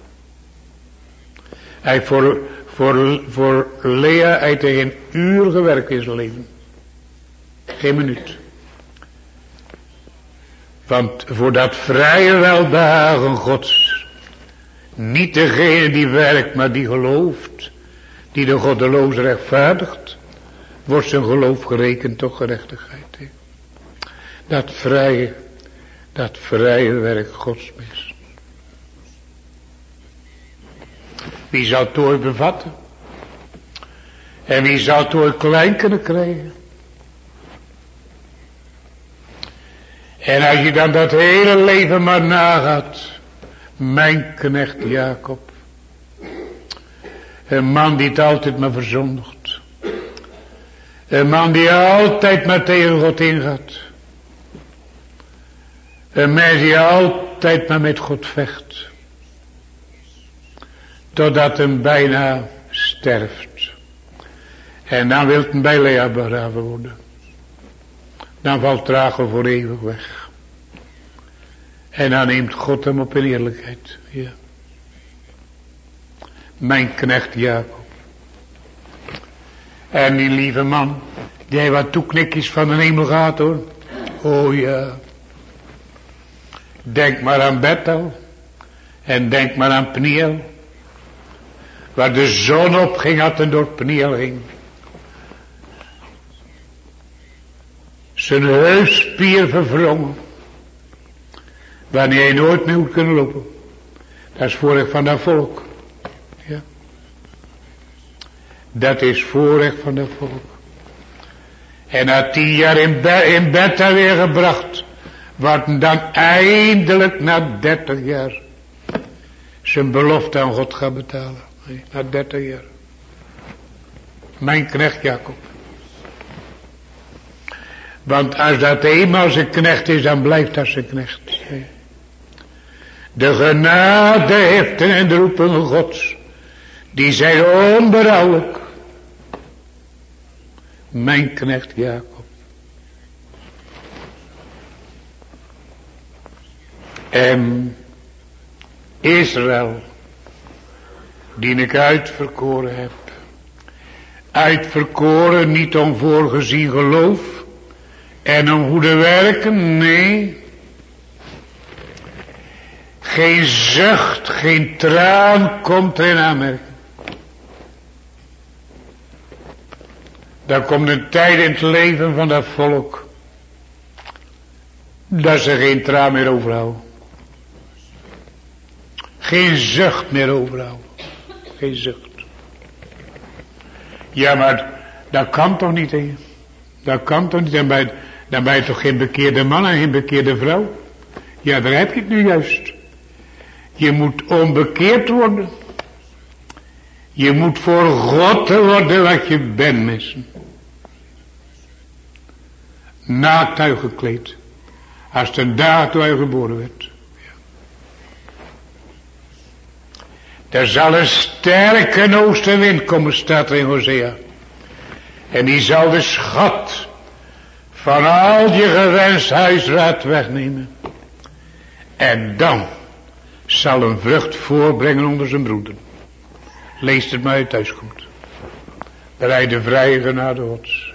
Hij voor Lea heeft hij geen uur gewerkt in zijn leven. Geen minuut. Want voor dat vrije welbehagen Gods. Niet degene die werkt, maar die gelooft. Die de goddeloos rechtvaardigt. Wordt zijn geloof gerekend tot gerechtigheid. He. Dat vrije werk Gods mis. Wie zou het ooit bevatten? En wie zou het ooit klein kunnen krijgen? En als je dan dat hele leven maar nagaat. Mijn knecht Jacob. Een man die het altijd maar verzondigt. Een man die altijd maar tegen God ingaat. Een mens die altijd maar met God vecht. Totdat hem bijna sterft. En dan wil hij bij Lea begraven worden. Dan valt Rachel voor eeuwig weg. En dan neemt God hem op in eerlijkheid. Ja. Mijn knecht Jacob. En die lieve man. Die heeft wat toeknikjes van de hemel gehad hoor. Oh ja. Denk maar aan Bethel. En denk maar aan Pniel. Waar de zon opging had en door Pniel ging. Zijn heupspier verwrongen. Wanneer hij nooit meer moet kunnen lopen. Dat is voorrecht van dat volk. Ja. Dat is voorrecht van dat volk. En na 10 jaar in Bethel weer gebracht. Wordt dan eindelijk na 30 jaar. Zijn belofte aan God gaat betalen. Na 30 jaar. Mijn knecht Jacob. Want als dat eenmaal zijn knecht is, dan blijft dat zijn knecht. De genade heften en de roepen Gods, die zijn onberouwelijk. Mijn knecht Jacob. En Israël, die ik uitverkoren heb. Uitverkoren niet om voorgezien geloof en om goede werken, nee. Geen zucht, geen traan komt er in aanmerking. Daar komt een tijd in het leven van dat volk dat ze geen traan meer overhouden. Geen zucht meer overhouden. Geen zucht. Ja, maar dat kan toch niet, hè? Dat kan toch niet? Dan ben je toch geen bekeerde man en geen bekeerde vrouw? Ja, daar heb je het nu juist. Je moet onbekeerd worden. Je moet voor God worden wat je bent, mensen. Naakt uitgekleed. Als de dag toen hij geboren werd. Er zal een sterke oostenwind komen, staat er in Hosea. En die zal de schat van al je gewenst huisraad wegnemen. En dan zal een vrucht voorbrengen onder zijn broeder. Lees het maar uit thuis komt. Bij de vrije genade Gods.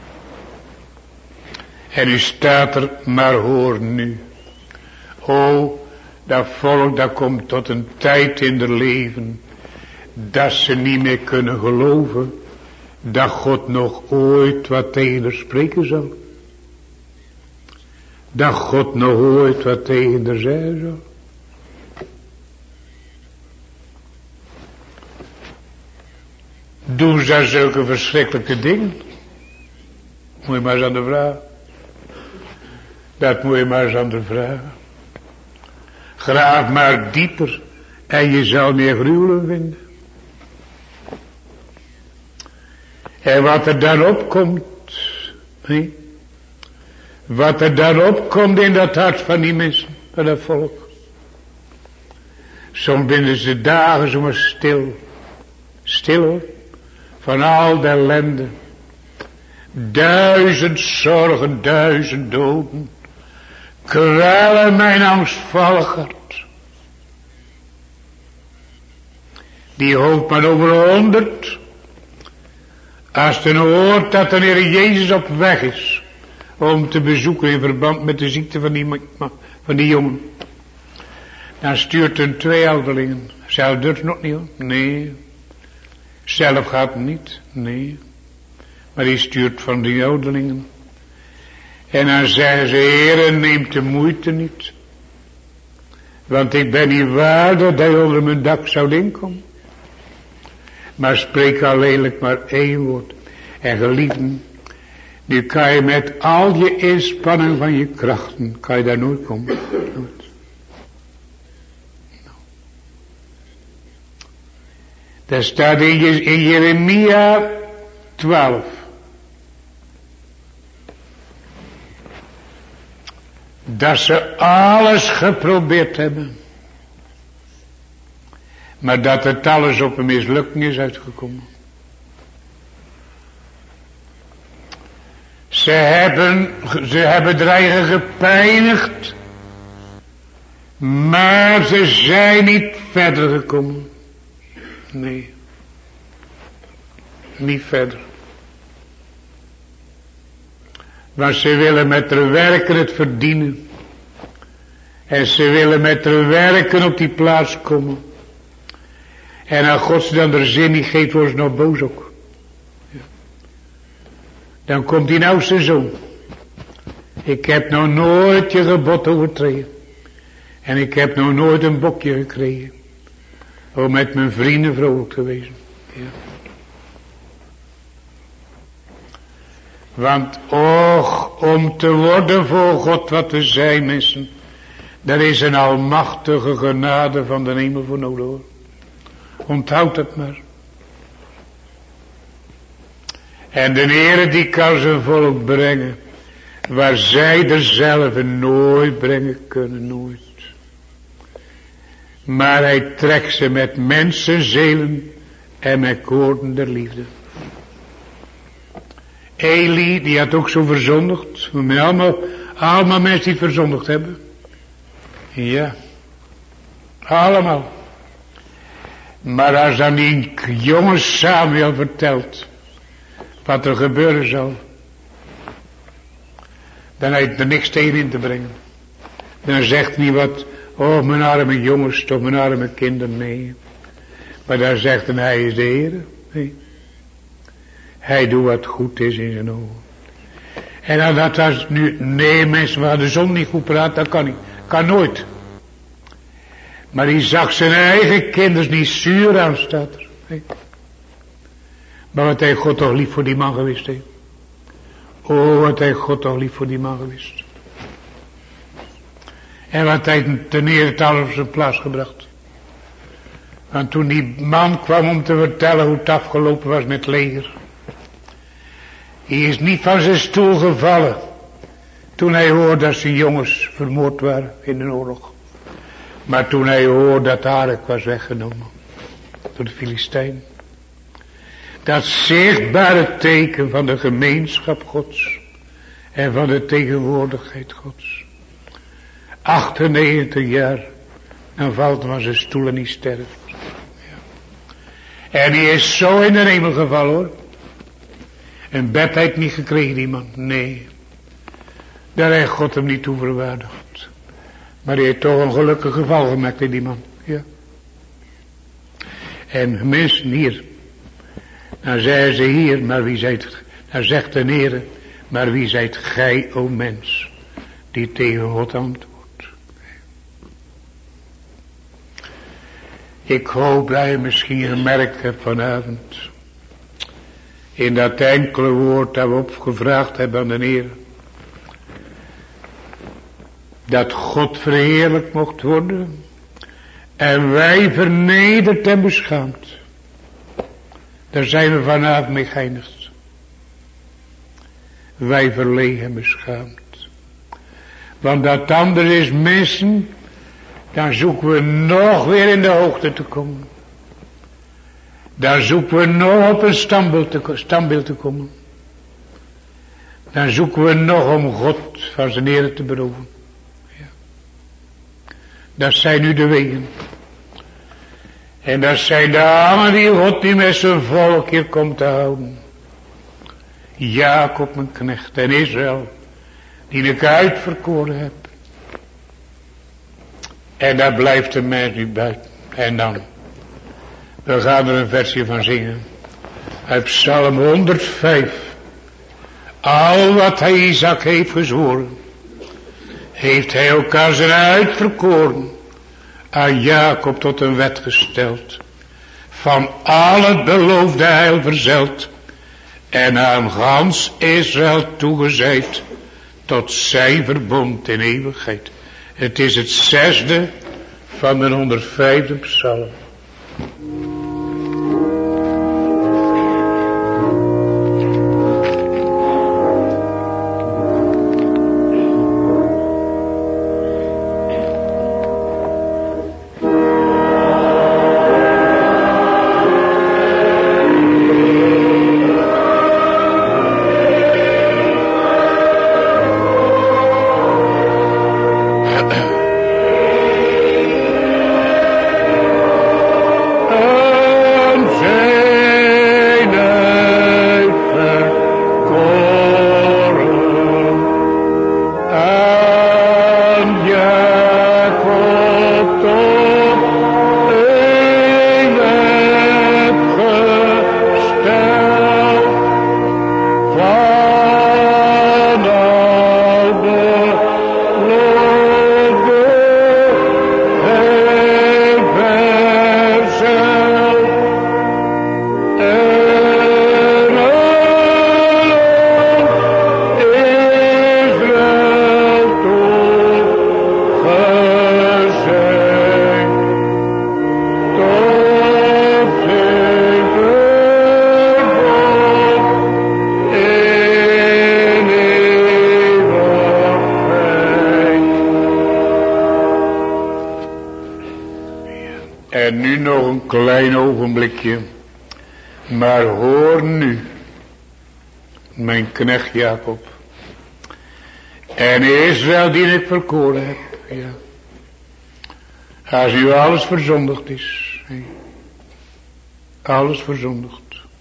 En u staat er, maar hoor nu. O, dat volk dat komt tot een tijd in het leven. Dat ze niet meer kunnen geloven. Dat God nog ooit wat tegen haar spreken zal. Dat God nog ooit wat tegen haar zeggen zal. Doen ze zulke verschrikkelijke dingen? Moet je maar eens aan de vraag. Dat moet je maar eens aan de vraag. Graaf maar dieper en je zal meer gruwelen vinden. En wat er dan opkomt, wat er dan opkomt in dat hart van die mensen, van dat volk. Soms binnen ze dagen zomaar stil. Stil hoor. Van al de ellende. 1000 zorgen, 1000 doden. Kwellen mijn angstvallig hart. Die hoopt maar over 100. Als je nou hoort dat de Heer Jezus op weg is. Om te bezoeken in verband met de ziekte van die jongen. Dan stuurt hij 2 ouderlingen. Zelf durft nog niet hoor. Nee. Zelf gaat het niet. Nee. Maar die stuurt van die ouderlingen. En dan zeggen ze, Heere, neemt de moeite niet. Want ik ben niet waardig dat je onder mijn dak zou inkomen. Maar spreek alleenlijk maar 1 woord. En geliefden, nu kan je met al je inspanning van je krachten, kan je daar nooit komen. Nooit. Daar staat in Jeremia 12. Dat ze alles geprobeerd hebben. Maar dat het alles op een mislukking is uitgekomen. Ze hebben er eigen gepijnigd. Maar ze zijn niet verder gekomen. Nee. Niet verder. Want ze willen met haar werken het verdienen. En ze willen met haar werken op die plaats komen. En als God ze dan de zin niet geeft, worden ze nog boos ook. Ja. Dan komt die nou zijn zoon. Ik heb nog nooit je gebod overtreden. En ik heb nog nooit een bokje gekregen. Om met mijn vrienden vrolijk te wezen. Ja. Want och, om te worden voor God wat we zijn mensen. Daar is een almachtige genade van de hemel voor nodig hoor. Onthoud het maar. En de Heere die kan zijn volk brengen. Waar zij er zelf nooit brengen kunnen, nooit. Maar hij trekt ze met mensenzelen en met koorden der liefde. Eli, die had ook zo verzondigd. Met allemaal mensen die het verzondigd hebben. Ja. Allemaal. Maar als dan die jonge Samuel vertelt wat er gebeuren zal, dan heeft hij er niks tegen in te brengen. Dan zegt hij wat, oh mijn arme jongens, toch mijn arme kinderen, nee. Maar dan zegt hij is de Heer. Nee. Hij doet wat goed is in zijn ogen. En dan dat als nu, nee mensen, waar de zon niet goed praat, dat kan niet. Kan nooit. Maar hij zag zijn eigen kinderen niet zuur aan, staat er. Nee. Maar wat heeft God toch lief voor die man geweest, hè? Oh, wat heeft God toch lief voor die man geweest. En wat heeft ten Heer het alles op zijn plaats gebracht. Want toen die man kwam om te vertellen hoe het afgelopen was met het leger. Hij is niet van zijn stoel gevallen. Toen hij hoorde dat zijn jongens vermoord waren in de oorlog. Maar toen hij hoorde dat de ark was weggenomen. Door de Filistijn. Dat zichtbare teken van de gemeenschap Gods. En van de tegenwoordigheid Gods. 98 jaar. Dan valt hij van zijn stoel en hij sterft. Ja. En hij is zo in de hemel gevallen hoor. Een bed heeft niet gekregen die man. Nee. Daar heeft God hem niet toe verwaardigd. Maar hij heeft toch een gelukkig geval gemaakt in die man. Ja. En mensen hier. Dan zeggen ze hier, maar wie zijt. Dan zegt de Heer, maar wie zijt gij, o mens, die tegen God antwoordt. Ik hoop dat je misschien gemerkt hebt vanavond. In dat enkele woord dat we opgevraagd hebben aan de Heer. Dat God verheerlijk mocht worden. En wij vernederd en beschaamd. Daar zijn we vanavond mee geëindigd. Wij verlegen en beschaamd. Want dat andere is mensen. Dan zoeken we nog weer in de hoogte te komen. Dan zoeken we nog op een standbeeld te komen. Dan zoeken we nog om God van zijn Heer te beroven. Ja. Dat zijn nu de wegen. En dat zijn de armen die God die met zijn volk hier komt te houden. Jacob mijn knecht en Israël. Die ik uitverkoren heb. En daar blijft de mens nu buiten. En dan. We gaan er een versje van zingen. Uit Psalm 105. Al wat hij Isaac heeft gezworen. Heeft hij ook aan zijn uitverkoren. Aan Jacob tot een wet gesteld. Van al het beloofde heil verzeld. En aan gans Israël toegezeid. Tot zijn verbond in eeuwigheid. Het is het 6e van de 105e psalm. En nu nog een klein ogenblikje. Maar hoor nu, mijn knecht Jacob. En Israël die ik verkoren heb. Ja. Als u alles verzondigd is. Alles verzondigd.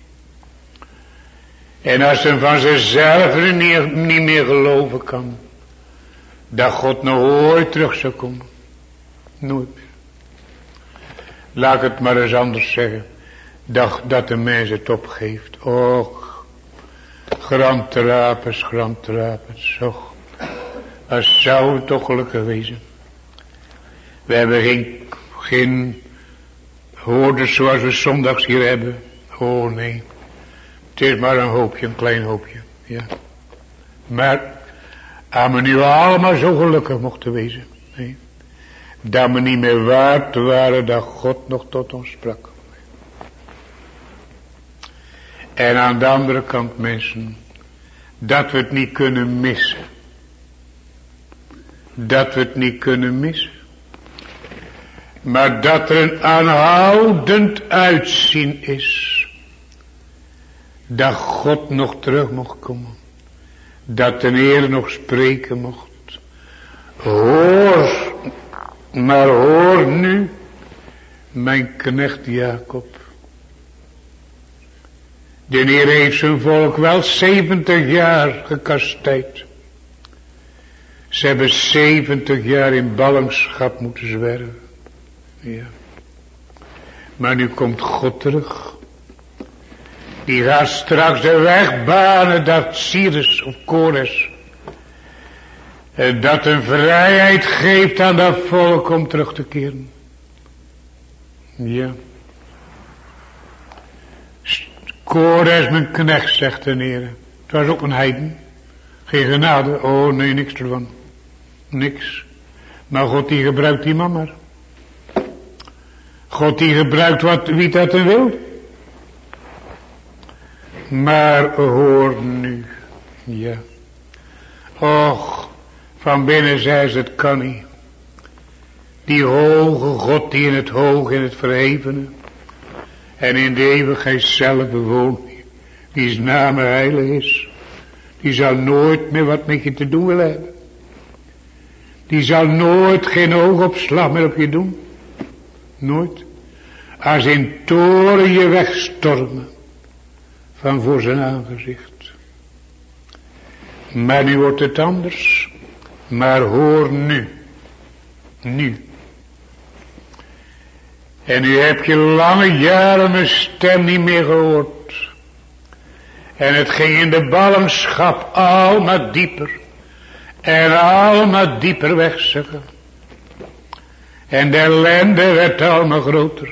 En als ze van zichzelf niet meer geloven kan. Dat God nog ooit terug zou komen. Nooit meer. Laat ik het maar eens anders zeggen. Dat de mens het opgeeft. Och. Gramtrapers. Och. Als zou het toch gelukkig wezen. We hebben geen hoorders zoals we zondags hier hebben. Oh nee. Het is maar een hoopje, een klein hoopje. Ja. Maar als we nu allemaal zo gelukkig mochten wezen. Nee. Dat we niet meer waard waren dat God nog tot ons sprak. En aan de andere kant mensen. Dat we het niet kunnen missen. Dat we het niet kunnen missen. Maar dat er een aanhoudend uitzien is. Dat God nog terug mocht komen. Dat de Heer nog spreken mocht. Hoor, maar hoor nu, mijn knecht Jacob. De Heer heeft zijn volk wel 70 jaar gekastijd. Ze hebben 70 jaar in ballingschap moeten zwerven. Ja. Maar nu komt God terug. Die gaat straks de weg banen dat Cyrus of Kores. Dat een vrijheid geeft aan dat volk om terug te keren. Ja. Kores mijn knecht, zegt de Heer. Het was ook een heiden. Geen genade. Oh nee, niks ervan. Niks. Maar God die gebruikt die man maar. God die gebruikt wie dat en wil. Maar hoor nu. Ja. Och. Van binnen zei ze het kan niet. Die hoge God die in het hoge, in het verhevene. En in de eeuwigheid zelf bewoont. Die zijn naam heilig is. Die zal nooit meer wat met je te doen willen hebben. Die zal nooit geen oogopslag meer op je doen. Nooit. Als in toren je wegstormen. Van voor zijn aangezicht. Maar nu wordt het anders. Maar hoor nu. Nu. En nu heb je lange jaren mijn stem niet meer gehoord. En het ging in de ballingschap al maar dieper. En al maar dieper wegzakken. En de ellende werd al maar groter.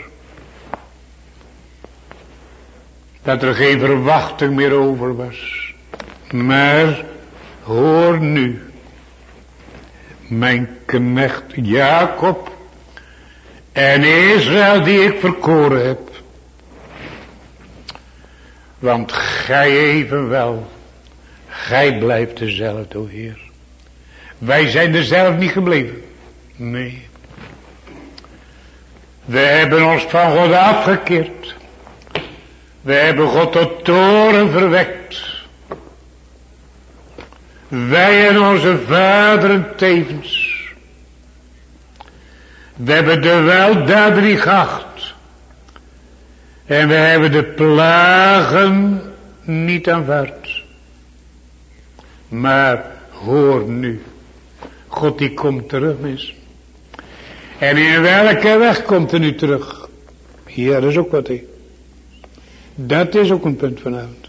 Dat er geen verwachting meer over was. Maar hoor nu. Mijn knecht Jacob. En Israël die ik verkoren heb. Want gij evenwel. Gij blijft dezelfde, o Heer. Wij zijn er zelf niet gebleven. Nee. We hebben ons van God afgekeerd. We hebben God tot toorn verwekt. Wij en onze vaderen tevens. We hebben de weldaden niet geacht. En we hebben de plagen niet aanvaard. Maar hoor nu. God die komt terug, mensen. En in welke weg komt hij nu terug? Ja, dat is ook wat hij. Dat is ook een punt vanavond.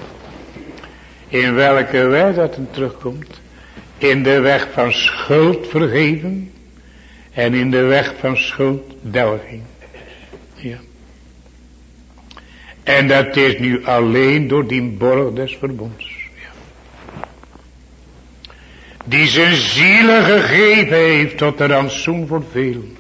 In welke weg dat hij terugkomt? In de weg van schuld vergeven. En in de weg van schulddelging. Ja. En dat is nu alleen door die borg des verbonds. Ja. Die zijn zielen gegeven heeft tot de rantsoen voor velen.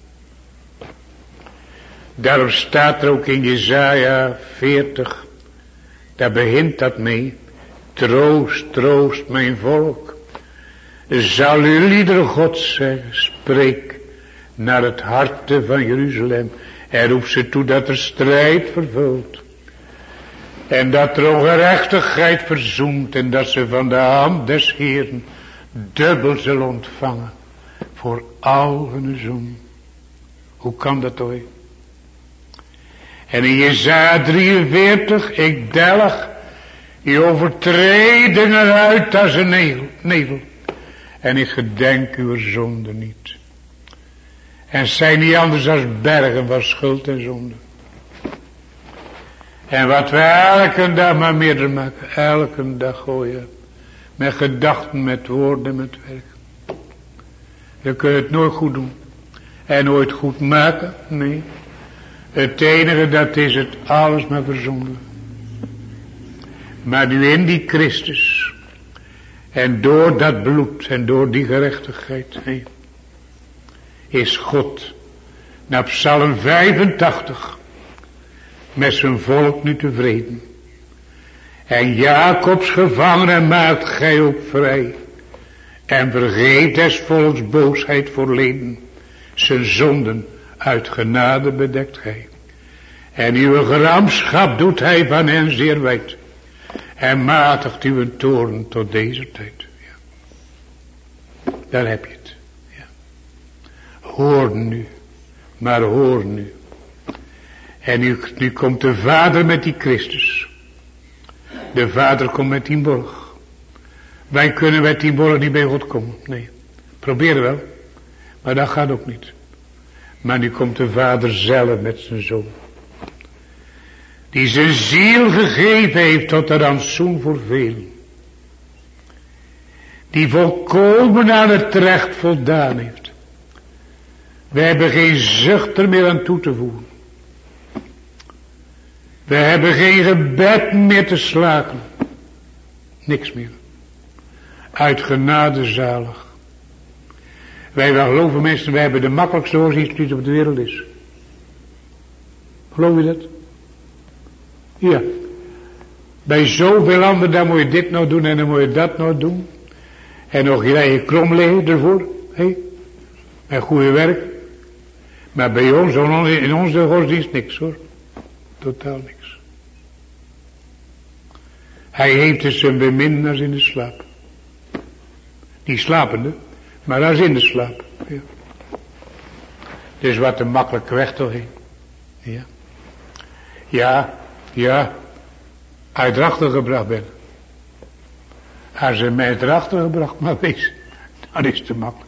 Daarom staat er ook in Jesaja 40. Daar begint dat mee. Troost, troost mijn volk. Zal uw lieder God zeggen. Spreek naar het harte van Jeruzalem. En roept ze toe dat er strijd vervult. En dat er ongerechtigheid verzoent. En dat ze van de hand des Heeren dubbel zullen ontvangen. Voor al hun zoen. Hoe kan dat toch? En in Jesaja 43. Ik delg je overtredingen uit als een nevel. En ik gedenk uw zonde niet. En zijn niet anders dan bergen van schuld en zonde. En wat we elke dag maar meerder maken. Elke dag gooien. Met gedachten, met woorden, met werk. We kunnen het nooit goed doen. En nooit goed maken. Nee. Het enige dat is het alles maar verzonden. Maar nu in die Christus. En door dat bloed en door die gerechtigheid. Nee, is God. Naar Psalm 85. Met zijn volk nu tevreden. En Jacobs gevangenen maakt gij ook vrij. En vergeet des volks boosheid voorleden. Zijn zonden uit genade bedekt gij. En uw gramschap doet hij van hen zeer wijd. En matigt uw toorn tot deze tijd. Ja. Daar heb je het. Ja. Hoor nu. Maar hoor nu. En nu komt de Vader met die Christus. De Vader komt met die borg. Wij kunnen met die borg niet bij God komen. Nee. Probeer wel. Maar dat gaat ook niet. Maar nu komt de Vader zelf met zijn Zoon. Die zijn ziel gegeven heeft tot een rantsoen voor velen. Die volkomen aan het recht voldaan heeft. We hebben geen zucht er meer aan toe te voegen. We hebben geen gebed meer te slaken. Niks meer. Uit genade zalig. Wij wel geloven mensen, wij hebben de makkelijkste oorzaak die er op de wereld is. Geloof je dat? Ja. Bij zoveel anderen, dan moet je dit nou doen en dan moet je dat nou doen. En nog je krom liggen ervoor. Hey. En goede werk. Maar bij ons, in onze godsdienst niks hoor. Totaal niks. Hij heeft dus zijn beminnaars in de slaap. Die slapende, maar als in de slaap. Ja. Dus wat een makkelijke weg toch heen. Ja. Ja. Uit erachter gebracht ben. Als ze mij erachter gebracht maar wees, dan is het te makkelijk.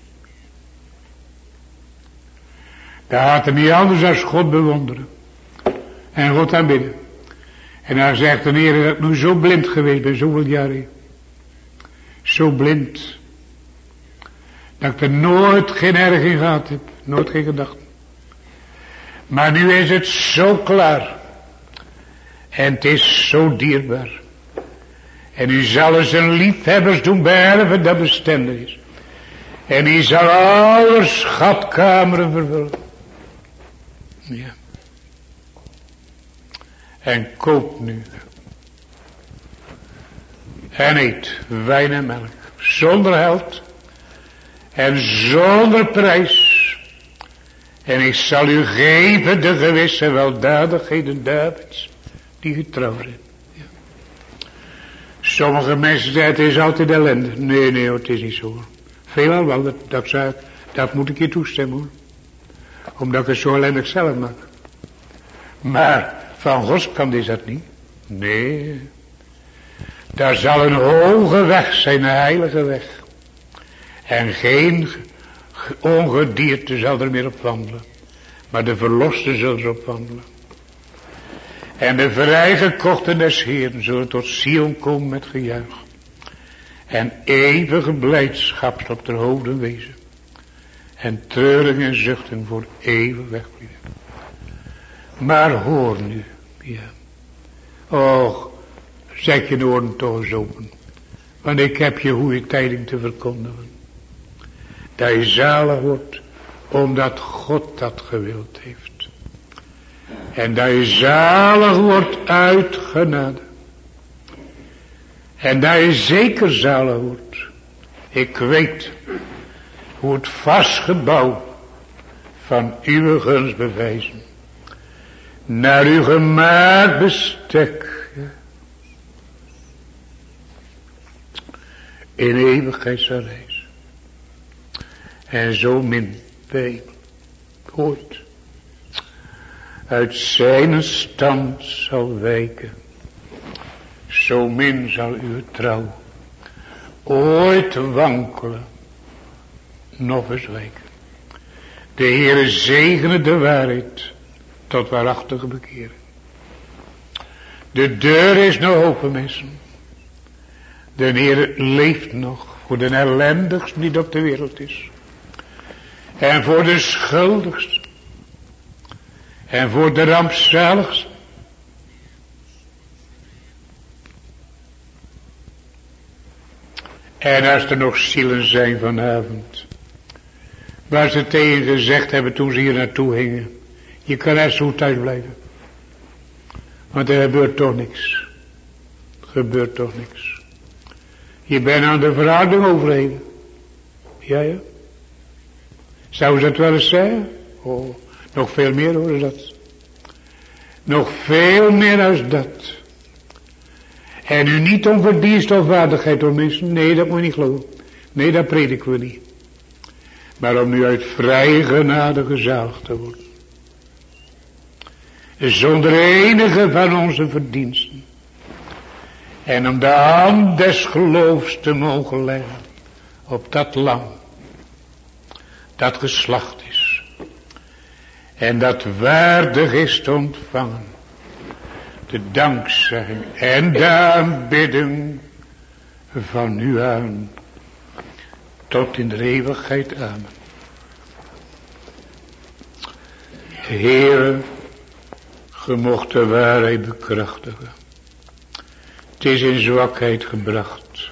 Daar gaat het niet anders dan God bewonderen. En God aanbidden. En dan zegt de Heer dat ik nu zo blind geweest ben, zoveel jaren. Zo blind. Dat ik er nooit geen erg in gehad heb. Nooit geen gedachten. Maar nu is het zo klaar. En het is zo dierbaar. En u zal zijn liefhebbers doen beërven dat bestendig is. En hij zal alle schatkameren vervullen. Ja. En koop nu. En eet wijn en melk. Zonder geld. En zonder prijs. En ik zal u geven de gewisse weldadigheden Davids. Die getrouw zijn. Ja. Sommige mensen zeggen het is altijd ellende. Nee, het is niet zo hoor. Veelal wel, dat moet ik je toestemmen hoor. Omdat ik het zo ellendig zelf maak. Maar van Gods kant is dat niet. Nee. Daar zal een hoge weg zijn, een heilige weg. En geen ongedierte zal er meer op wandelen. Maar de verlosten zullen erop wandelen. En de vrijgekochten des Heeren zullen tot Sion komen met gejuich. En eeuwige blijdschap op de hoofden wezen. En treuring en zuchten voor eeuwig wegvliegen. Maar hoor nu. Ja. Och, zet je oren toch eens open. Want ik heb je goede tijding te verkondigen. Dat je zalig wordt. Omdat God dat gewild heeft. En dat je zalig wordt uit genade. En dat je zeker zalig wordt. Ik weet hoe het vast gebouw van uw gunst bewijzen. Naar uw gemaakt bestek. In eeuwigheid zal reizen. En zo min wij ooit uit zijn stand zal wijken. Zo min zal uw trouw ooit wankelen, nog bezwijken. De Heere zegene de waarheid tot waarachtige bekeren. De deur is nog open, mensen. De Heere leeft nog voor de ellendigste die op de wereld is. En voor de schuldigste. En voor de rampzaligste. En als er nog zielen zijn vanavond, waar ze tegen gezegd hebben toen ze hier naartoe gingen, je kan er zo thuis blijven. Want er gebeurt toch niks. Er gebeurt toch niks. Je bent aan de verhouding overleden. Ja. Zou ze dat wel eens zeggen? Oh, nog veel meer hoor dat. Nog veel meer als dat. En u niet om verdienst of waardigheid om mensen. Nee, dat moet je niet geloven. Nee, dat prediken we niet. Maar om nu uit vrije genade gezaligd te worden. Zonder enige van onze verdiensten. En om de hand des geloofs te mogen leggen. Op dat lam. Dat geslacht is. En dat waardig is te ontvangen. De dankzegging en de aanbidding van u aan. Tot in de eeuwigheid. Amen. Heere, ge mocht de waarheid bekrachtigen. Het is in zwakheid gebracht.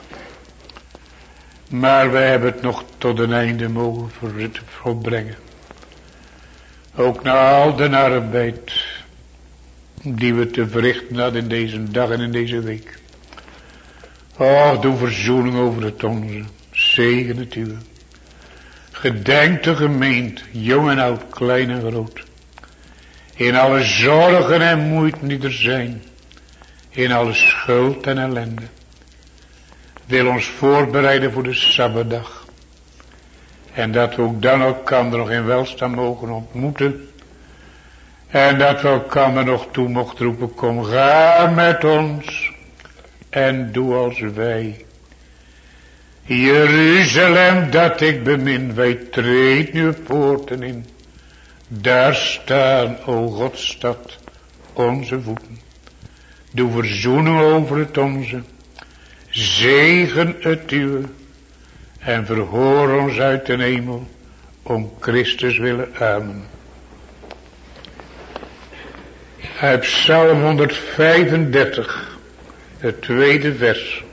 Maar wij hebben het nog tot een einde mogen volbrengen. Ook na al de arbeid die we te verrichten hadden in deze dag en in deze week. Och, doe verzoening over het onze. Zegen het uwe. Gedenk de gemeente, jong en oud, klein en groot. In alle zorgen en moeite die er zijn. In alle schuld en ellende. Wil ons voorbereiden voor de Sabbatdag. En dat we ook dan elkaar nog in welstand mogen ontmoeten. En dat we elkaar nog toe mochten roepen. Kom, ga met ons. En doe als wij. Jeruzalem dat ik bemin. Wij treed nu poorten in. Daar staan, o Godstad, onze voeten. Doe verzoening over het onze. Zegen het uwe. En verhoor ons uit de hemel. Om Christus willen. Amen. Uit Psalm 135. Het tweede vers.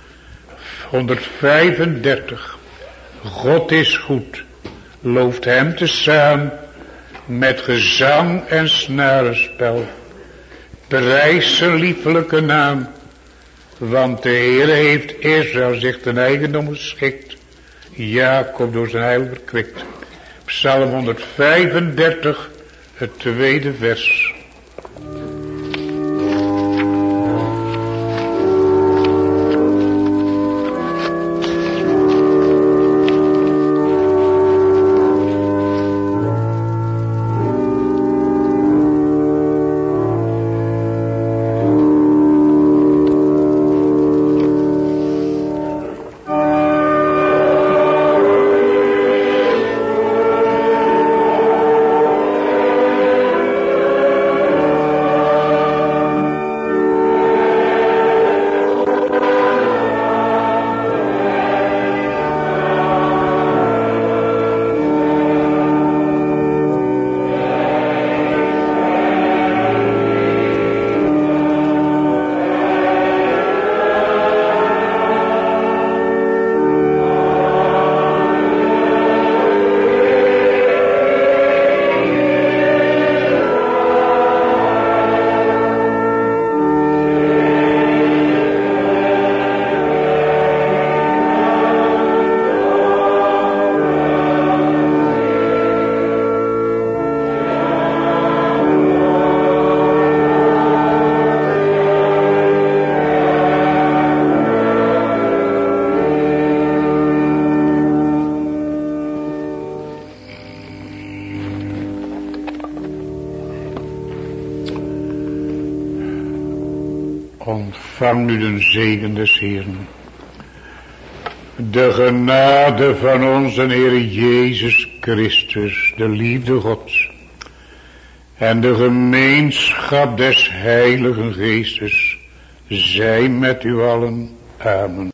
135. God is goed. Looft hem tezamen. Met gezang en snarenspel. Prijs zijn liefelijke naam. Want de Heere heeft Israël zich ten eigendom geschikt. Jacob door zijn heil verkwikt. Psalm 135, het tweede vers. Ontvang nu de zegen des Heeren. De genade van onze Heer Jezus Christus, de liefde Gods, en de gemeenschap des Heiligen Geestes, zij met u allen. Amen.